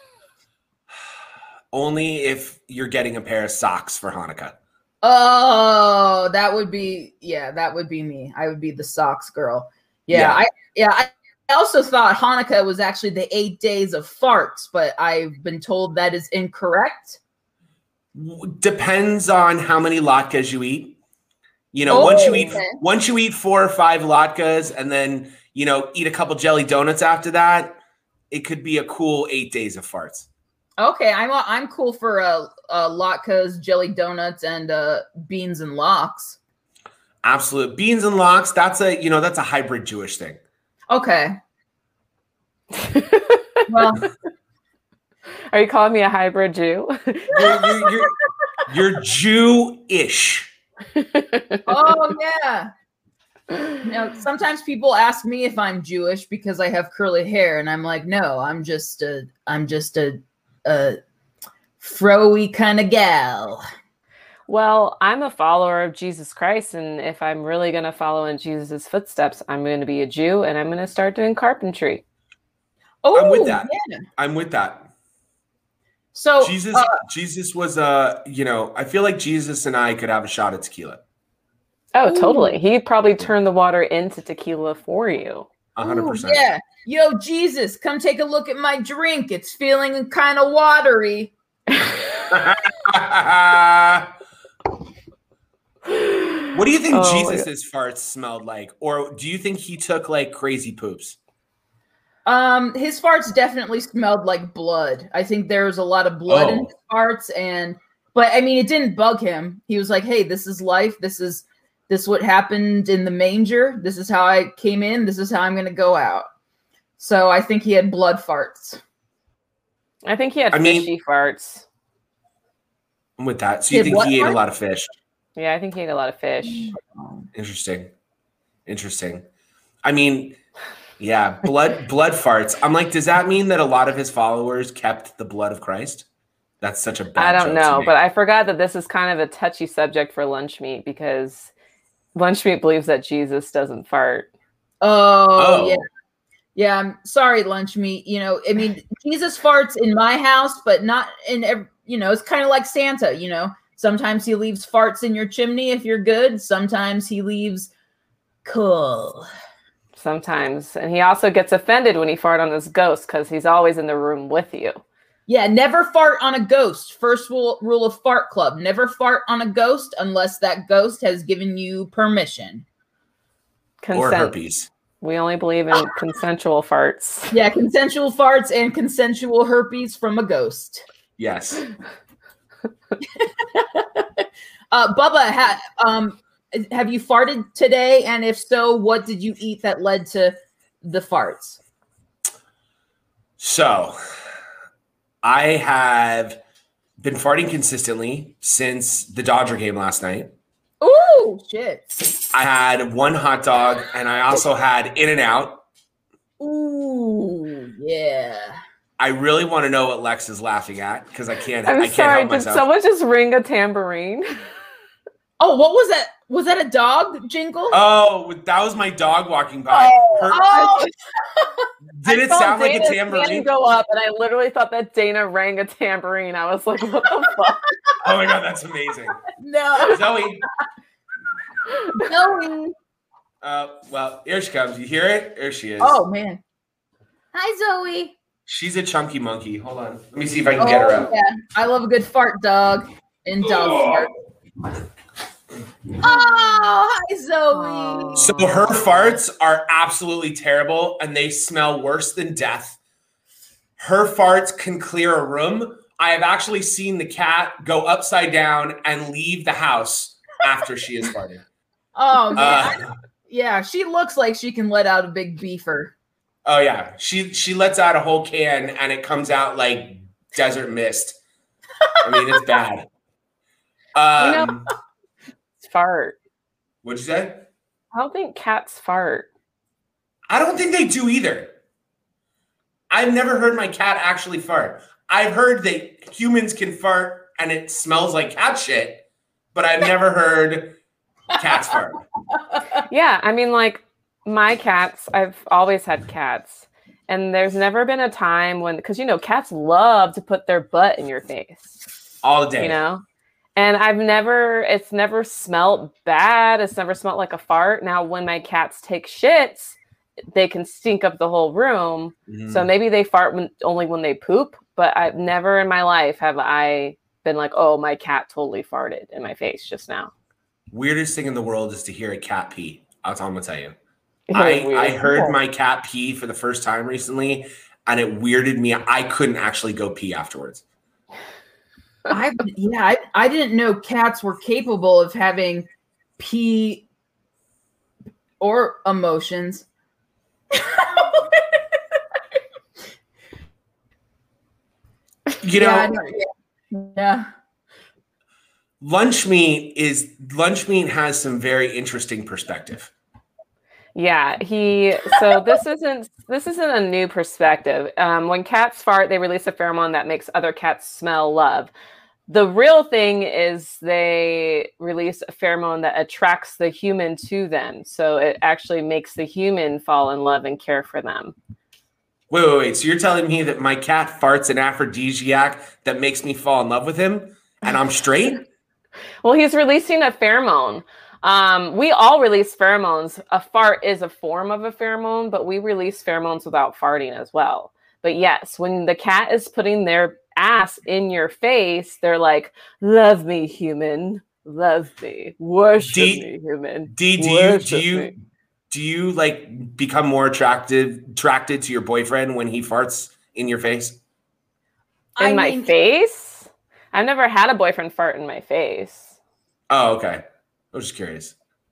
Only if you're getting a pair of socks for Hanukkah. Oh, that would be yeah, that would be me. I would be the socks girl. Yeah, yeah. I yeah, I I also thought Hanukkah was actually the eight days of farts, but I've been told that is incorrect. Depends on how many latkes you eat. You know, oh, once you eat okay. once you eat four or five latkes and then, you know, eat a couple jelly donuts after that, it could be a cool eight days of farts. Okay, I'm I'm cool for uh, uh latkes, jelly donuts, and uh, beans and lox. Absolute beans and lox. That's a you know that's a hybrid Jewish thing. Okay. Well, are you calling me a hybrid Jew? you're, you're, you're, you're Jew-ish. Oh yeah. You know, sometimes people ask me if I'm Jewish because I have curly hair, and I'm like, no, I'm just a I'm just a a fro-y kind of gal. Well, I'm a follower of Jesus Christ, and if I'm really going to follow in Jesus' footsteps, I'm going to be a Jew, and I'm going to start doing carpentry. Oh, I'm with that. Yeah. I'm with that. So Jesus, uh, Jesus was, uh, you know, I feel like Jesus and I could have a shot at tequila. Oh, totally. He probably turned the water into tequila for you. A hundred percent. Yeah. Yo, Jesus, come take a look at my drink. It's feeling kind of watery. What do you think oh, Jesus's farts smelled like? Or do you think he took like crazy poops? Um, his farts definitely smelled like blood. I think there was a lot of blood Oh. in his farts, and but I mean, it didn't bug him. He was like, "Hey, this is life. This is this is what happened in the manger. This is how I came in. This is how I'm going to go out." So I think he had blood farts. I think he had I mean- fishy farts. I'm with that. So He you had think what he ate a farts? lot of fish? Yeah, I think he ate a lot of fish. Interesting. Interesting. I mean, yeah, blood blood farts. I'm like, does that mean that a lot of his followers kept the blood of Christ? That's such a bad I don't joke to know, me. but I forgot that this is kind of a touchy subject for lunch meat because lunch meat believes that Jesus doesn't fart. Oh, Oh. yeah. Yeah, I'm sorry, lunch meat. You know, I mean, Jesus farts in my house, but not in every, you know, it's kind of like Santa, you know. Sometimes he leaves farts in your chimney if you're good. Sometimes he leaves cool. Sometimes. And he also gets offended when you fart on his ghost because he's always in the room with you. Yeah, never fart on a ghost. First rule, rule of Fart Club. Never fart on a ghost unless that ghost has given you permission. Or Consent. herpes. We only believe in consensual farts. Yeah, consensual farts and consensual herpes from a ghost. Yes. Uh, Bubba, ha- um, have you farted today? And if so, what did you eat that led to the farts? So I have been farting consistently since the Dodger game last night. Ooh, shit. I had one hot dog and I also had In-N-Out. Ooh, yeah. I really want to know what Lex is laughing at because I can't I'm I can't sorry, help did myself. someone just ring a tambourine? Oh, what was that? Was that a dog jingle? Oh, that was my dog walking by. Oh, Her- oh. Did I it saw sound like a Dana's tambourine? hand go up, and I literally thought that Dana rang a tambourine. I was like, what the fuck? Oh my god, that's amazing. No. Zoe. Zoe. Uh, well, here she comes. You hear it? Here she is. Oh, man. Hi, Zoe. She's a chunky monkey. Hold on. Let me see if I can get her Oh, out. yeah. I love a good fart, dog. And dog fart. Oh, hi, Zoe. So her farts are absolutely terrible and they smell worse than death. Her farts can clear a room. I have actually seen the cat go upside down and leave the house after she has farted. Oh, man. Uh, Yeah, she looks like she can let out a big beefer. oh yeah, she she lets out a whole can and it comes out like desert mist. I mean, it's bad. Um, You know, fart. What'd you say? I don't think cats fart. I don't think they do either. I've never heard my cat actually fart. I've heard that humans can fart and it smells like cat shit, but I've never heard cats fart. Yeah, I mean, like my cats, I've always had cats. And there's never been a time when, because, you know, cats love to put their butt in your face. All day. You know? And I've never, it's never smelled bad. It's never smelled like a fart. Now, when my cats take shits, they can stink up the whole room. Mm. So maybe they fart when, only when they poop. But I've never in my life have I been like, oh, my cat totally farted in my face just now. Weirdest thing in the world is to hear a cat pee. That's all I'm gonna tell you. It's I, weird. I heard my cat pee for the first time recently, and it weirded me. I couldn't actually go pee afterwards. I yeah, I, I didn't know cats were capable of having pee or emotions. You know, yeah, I know, yeah. yeah. lunch meat is lunch meat has some very interesting perspective. Yeah, he. So this isn't this isn't a new perspective. Um, when cats fart, they release a pheromone that makes other cats smell love. The real thing is they release a pheromone that attracts the human to them. So it actually makes the human fall in love and care for them. Wait, wait, wait. So you're telling me that my cat farts an aphrodisiac that makes me fall in love with him, and I'm straight? Well, he's releasing a pheromone. Um, we all release pheromones. A fart is a form of a pheromone, but we release pheromones without farting as well. But yes, when the cat is putting their ass in your face, they're like, love me, human. Love me. Worship D, me, human. D, do you do you me. do you like become more attractive attracted to your boyfriend when he farts in your face? In I my mean, face? I've never had a boyfriend fart in my face. Oh, okay. I was just curious.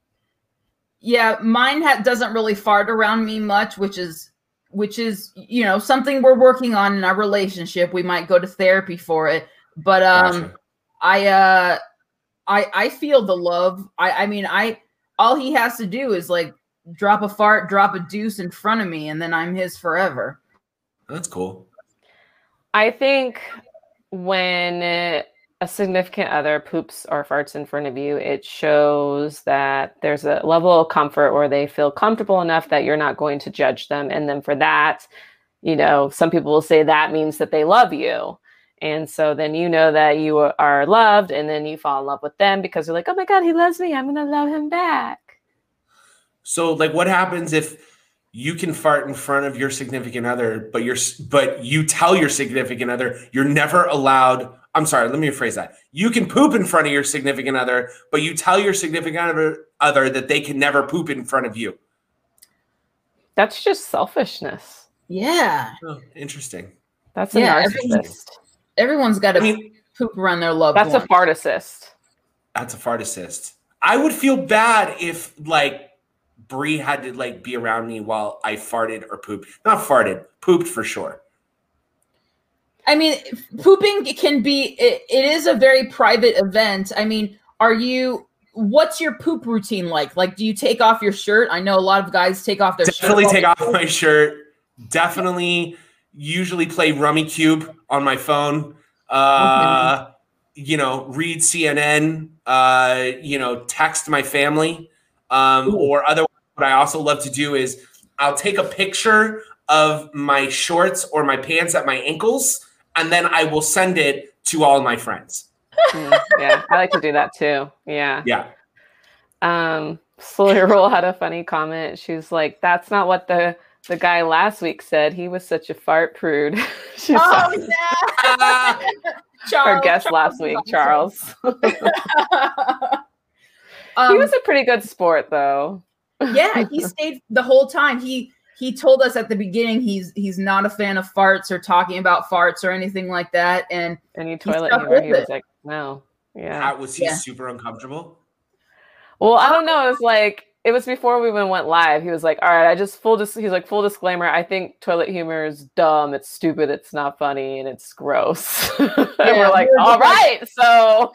Yeah, mine ha- doesn't really fart around me much, which is which is, you know, something we're working on in our relationship. We might go to therapy for it. But um Gotcha. I uh I I feel the love. I I mean, I all he has to do is like drop a fart, drop a deuce in front of me, and then I'm his forever. That's cool. I think when a significant other poops or farts in front of you, it shows that there's a level of comfort where they feel comfortable enough that you're not going to judge them. And then for that, you know, some people will say that means that they love you. And so then you know that you are loved, and then you fall in love with them because they're like, oh my God, he loves me. I'm going to love him back. So like what happens if you can fart in front of your significant other, but you're but you tell your significant other you're never allowed. I'm sorry, let me rephrase that. You can poop in front of your significant other, but you tell your significant other, other that they can never poop in front of you. That's just selfishness. Yeah. Oh, interesting. That's a Yeah, narcissist. Everyone's got to I mean, poop around their loved That's one. a farticist. That's a farticist. I would feel bad if like Bree had to like be around me while I farted or pooped. Not farted, pooped for sure. I mean, pooping can be, it, it is a very private event. I mean, are you, what's your poop routine like? Like, do you take off your shirt? I know a lot of guys take off their Definitely shirt. take off my shirt. Definitely usually play Rummy Cube on my phone. Uh, you know, read C N N, uh, you know, text my family. Um, or otherwise, what I also love to do is I'll take a picture of my shorts or my pants at my ankles, and then I will send it to all my friends. Mm, yeah, I like to do that too. Yeah. Yeah. Um, Slowly Roll had a funny comment. She's like, that's not what the the guy last week said he was such a fart prude. She's Oh talking- yeah. Charles, Our guest Charles last week, Bronson. Charles. um, He was a pretty good sport, though. yeah, he stayed the whole time. He he told us at the beginning he's he's not a fan of farts or talking about farts or anything like that. And And you toilet stuck humor, with he was it. like, no. Yeah. How, was he Yeah. super uncomfortable? Well, I don't know. It was like it was before we even went live. He was like, "All right, I just full dis." He's like, "Full disclaimer. I think toilet humor is dumb. It's stupid. It's not funny, and it's gross." and Yeah, we're like, we were "All just like- right, so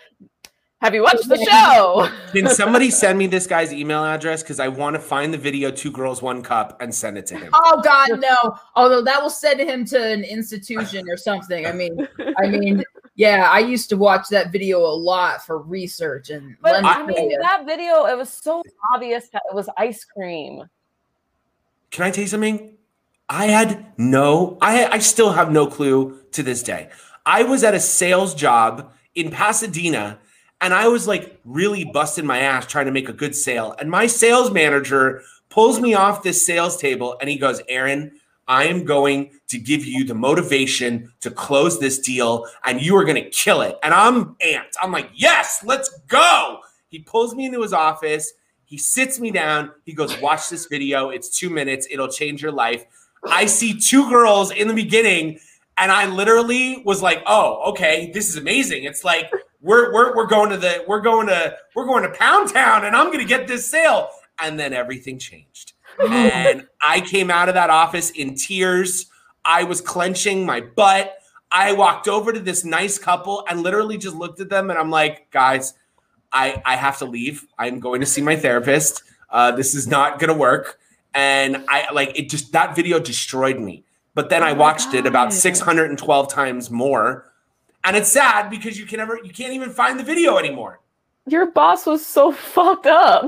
have you watched the show?" Can somebody send me this guy's email address? Because I want to find the video Two Girls, One Cup and send it to him. oh God, no! Although that will send him to an institution or something. I mean, I mean, yeah, I used to watch that video a lot for research, and But let me I tell mean, you. that video, it was so obvious that it was ice cream. Can I tell you something? I had no, I I still have no clue to this day. I was at a sales job in Pasadena, and I was like really busting my ass trying to make a good sale. And my sales manager pulls me off this sales table and he goes, Aaron, I am going to give you the motivation to close this deal and you are going to kill it. And I'm amped. I'm like, yes, let's go. He pulls me into his office. He sits me down. He goes, watch this video. It's two minutes. It'll change your life. I see two girls in the beginning and I literally was like, oh, okay, this is amazing. It's like, we're, we're, we're going to the, we're going to, we're going to Pound Town and I'm going to get this sale. And then everything changed. And I came out of that office in tears. I was clenching my butt. I walked over to this nice couple and literally just looked at them and I'm like, guys, I, I have to leave. I'm going to see my therapist. Uh, this is not going to work. And I like it just, that video destroyed me. But then I watched it about six hundred twelve times more. And it's sad because you can never, you can't even find the video anymore. Your boss was so fucked up.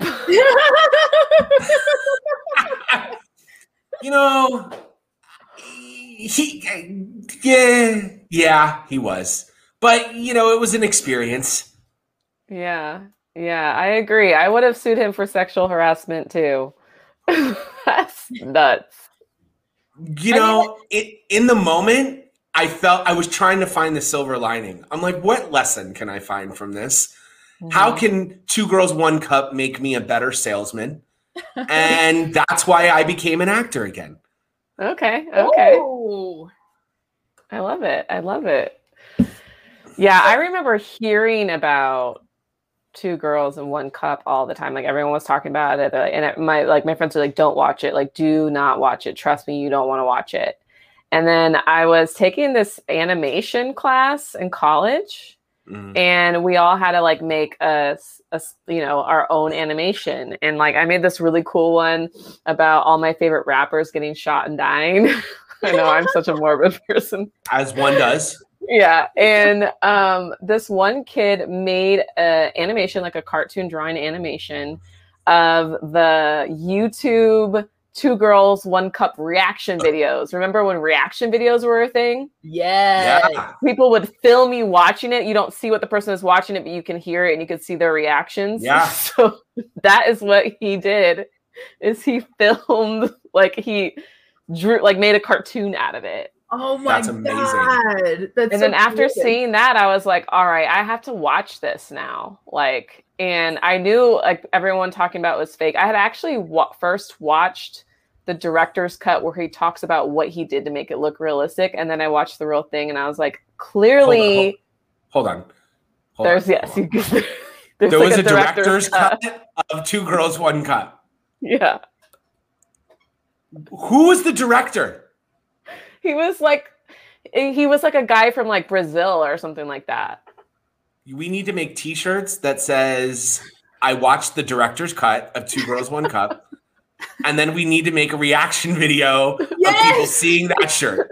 You know, he, yeah, yeah, he was. But, you know, it was an experience. Yeah. Yeah, I agree. I would have sued him for sexual harassment too. That's nuts. You know, it, in the moment, I felt I was trying to find the silver lining. I'm like, what lesson can I find from this? Mm-hmm. How can Two Girls, One Cup make me a better salesman? And that's why I became an actor again. Okay. Okay. Ooh. I love it. I love it. Yeah, I remember hearing about Two Girls and One Cup all the time. Like everyone was talking about it, like, and it, my like my friends were like, "Don't watch it. Like, do not watch it. Trust me, you don't want to watch it." And then I was taking this animation class in college, mm. and we all had to like make a, a you know our own animation. And like I made this really cool one about all my favorite rappers getting shot and dying. I know I'm such a morbid person, as one does. Yeah, and um, this one kid made an animation, like a cartoon drawing animation of the YouTube Two Girls, One Cup reaction videos. Remember when reaction videos were a thing? Yes. Yeah. People would film you watching it. You don't see what the person is watching it, but you can hear it and you can see their reactions. Yeah. So that is what he did, is he filmed, like he drew, like made a cartoon out of it. Oh my That's amazing. God. That's and so then after creative. seeing that, I was like, all right, I have to watch this now. Like, and I knew like everyone talking about it was fake. I had actually wa- first watched the director's cut where he talks about what he did to make it look realistic. And then I watched the real thing and I was like, clearly. Hold on. Hold on. Hold there's, on. yes. You, there's there like was a, a director's, director's cut. cut of Two Girls, One Cup. Yeah. Who was the director? He was like, he was like a guy from like Brazil or something like that. We need to make T-shirts that says, I watched the director's cut of Two Girls, One Cup. And then we need to make a reaction video yes! of people seeing that shirt.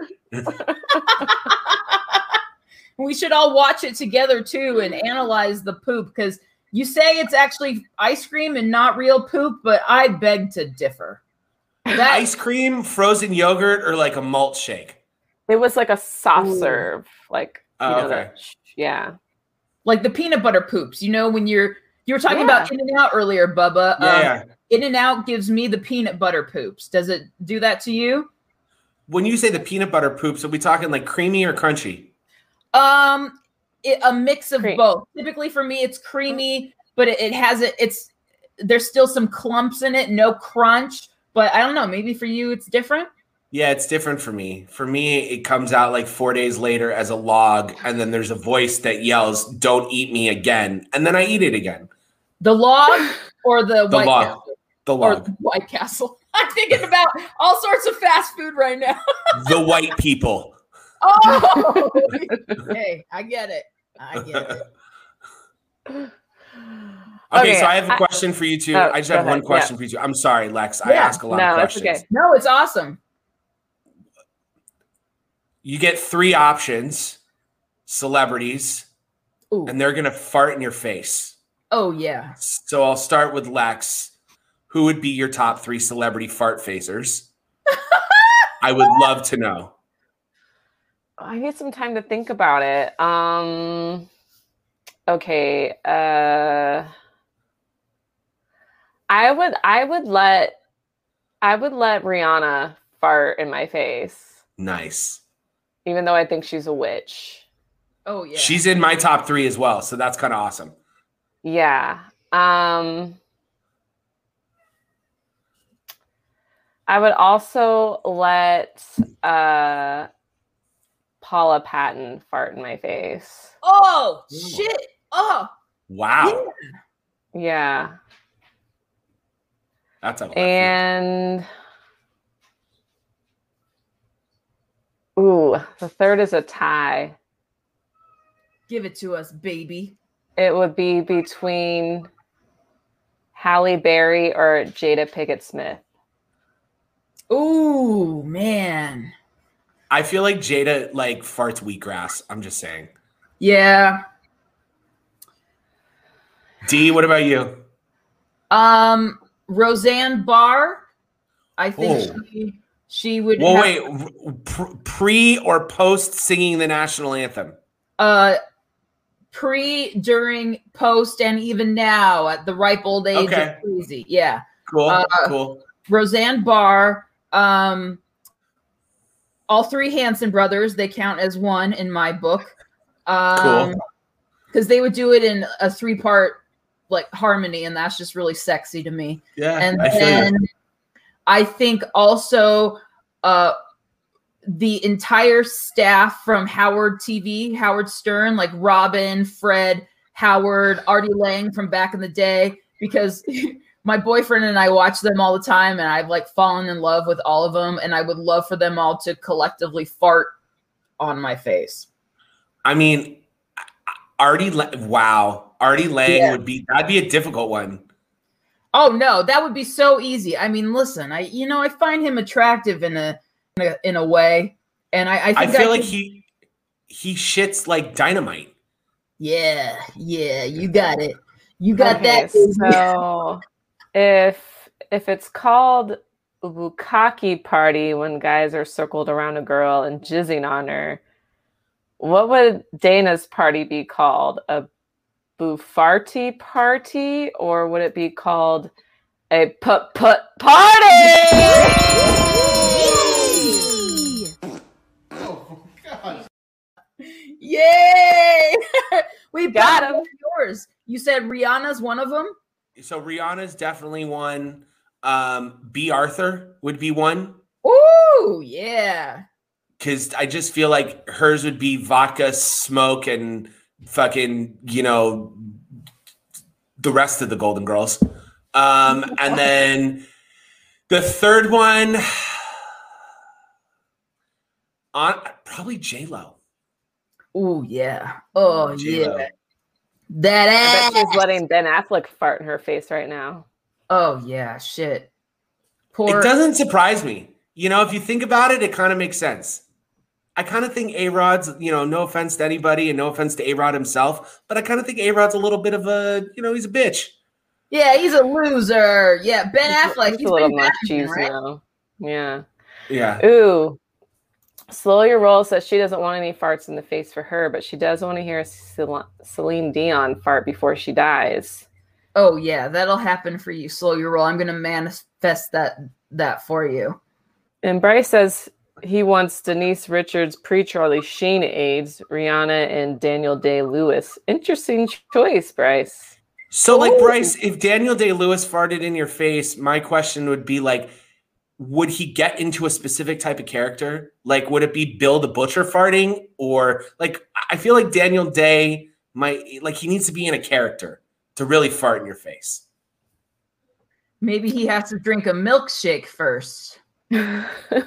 We should all watch it together too and analyze the poop, because you say it's actually ice cream and not real poop, but I beg to differ. That- ice cream, frozen yogurt, or like a malt shake? It was like a soft Ooh. serve. Like, you oh, know, okay. that, yeah. Like the peanut butter poops, you know, when you're, you were talking yeah. about In-N-Out earlier, Bubba. Yeah, um, yeah. In-N-Out gives me the peanut butter poops. Does it do that to you? When you say the peanut butter poops, are we talking like creamy or crunchy? Um, it, a mix of Cream. both. Typically for me, it's creamy, but it, it has it. It's there's still some clumps in it, no crunch. But I don't know. Maybe for you, it's different. Yeah, it's different for me. For me, it comes out like four days later as a log, and then there's a voice that yells, "Don't eat me again," and then I eat it again. The log or the, The White log. Castle? The Or log. the White Castle. I'm thinking about all sorts of fast food right now. The white people. Oh, hey, I get it. I get it. Okay, Okay, so I have a I- question for you two. Oh, I just go have one ahead, question for you two. I'm sorry, Lex. I Yeah. ask a lot No, of that's questions. okay. No, it's awesome. You get three options, celebrities, Ooh. and they're gonna fart in your face. Oh yeah. So I'll start with Lex. Who would be your top three celebrity fart facers? I would love to know. I need some time to think about it. Um, okay. Uh, I would, I would let, I would let Rihanna fart in my face, Nice. even though I think she's a witch. Oh yeah. She's in my top three as well, so that's kind of awesome. Yeah. Um, I would also let uh, Paula Patton fart in my face. Oh Ooh. shit. Oh Wow. Yeah. That's a lot. And ooh, the third is a tie. give it to us, baby. It would be between Halle Berry or Jada Pinkett Smith. Ooh man. I feel like Jada like farts wheatgrass. I'm just saying. Yeah. D, what about you? Um, Roseanne Barr. I think Oh. she she would. Well, have, wait, pr- pre or post singing the national anthem? Uh, pre, during, post, and even now at the ripe old age Okay. of crazy. Yeah. Cool, Uh, cool. Roseanne Barr. Um, all three Hanson brothers. They count as one in my book. Um, Cool. Because they would do it in a three part like harmony, and that's just really sexy to me. Yeah, And I feel then you. I think also uh, the entire staff from Howard T V, Howard Stern, like Robin, Fred, Howard, Artie Lang from back in the day, because my boyfriend and I watch them all the time, and I've like fallen in love with all of them, and I would love for them all to collectively fart on my face. I mean, Artie, La- wow, Artie Lang Yeah. would be that'd be a difficult one. Oh no, that would be so easy. I mean, listen, I you know I find him attractive in a in a, in a way, and I I, I think feel I like could- he he shits like dynamite. yeah yeah you got it you got Okay, that. baby. so if if it's called Bukkake party when guys are circled around a girl and jizzing on her, what would Dana's party be called? A Buffarty party, or would it be called a put put party? Oh God! Yay! We Got got him. him. Yours. You said Rihanna's one of them. So Rihanna's definitely one. Um, B. Arthur would be one Ooh, yeah. because I just feel like hers would be vodka, smoke, and fucking you know the rest of the Golden Girls. Um, and then the third one, on probably J Lo. Ooh, yeah. Oh, J-Lo. yeah. That I ass. bet she's letting Ben Affleck fart in her face right now. Oh, yeah. Shit. Poor. It doesn't surprise me. You know, if you think about it, it kind of makes sense. I kind of think A-Rod's, you know, no offense to anybody and no offense to A-Rod himself, but I kind of think A-Rod's a little bit of a, you know, he's a bitch. Yeah, he's a loser. Yeah, Ben Affleck. He's He's a little been much back, cheese right? now. Yeah. Yeah. Ooh. Slow Your Roll says she doesn't want any farts in the face for her, but she does want to hear Cel- Celine Dion fart before she dies. Oh yeah, that'll happen for you. Slow your roll. I'm gonna manifest that that for you. And Bryce says he wants Denise Richards, pre-Charlie Sheen aides, Rihanna and Daniel Day-Lewis. Interesting choice, Bryce. So, like, Bryce, if Daniel Day-Lewis farted in your face, my question would be, like, would he get into a specific type of character? Like, would it be Bill the Butcher farting? Or, like, I feel like Daniel Day might, like, he needs to be in a character to really fart in your face. Maybe he has to drink a milkshake first. All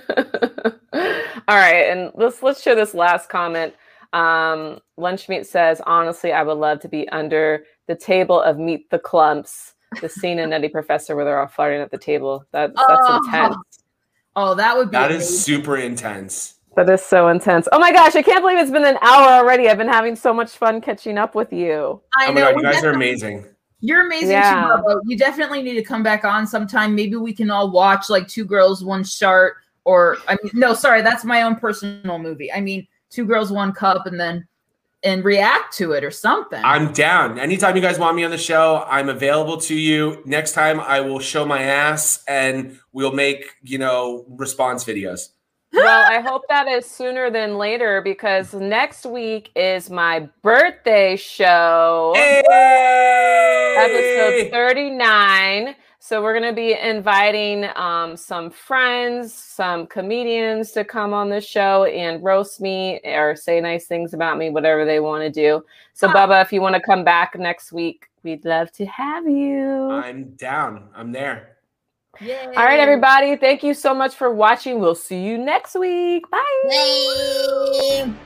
right, and let's let's share this last comment. Um, Lunchmeat says, honestly, I would love to be under the table of Meet the Clumps, the scene in Nutty Professor where they're all flirting at the table. That, that's oh. intense. Oh, that would be That amazing. is super intense. That is so intense. Oh my gosh, I can't believe it's been an hour already. I've been having so much fun catching up with you. I Oh my know. God, you guys are amazing. You're amazing Yeah. too, Bubba. You definitely need to come back on sometime. Maybe we can all watch like Two Girls, One Shart, or I mean, no, sorry, that's my own personal movie. I mean, Two Girls, One Cup, and then and react to it or something. I'm down. Anytime you guys want me on the show, I'm available to you. Next time I will show my ass and we'll make, you know, response videos. Well, I hope that is sooner than later because next week is my birthday show. Hey! Episode thirty-nine. So we're going to be inviting um, some friends, some comedians to come on the show and roast me or say nice things about me, whatever they want to do. So, Bubba, if you want to come back next week, we'd love to have you. I'm down. I'm there. Yay. All right, everybody. Thank you so much for watching. We'll see you next week. Bye. Yay.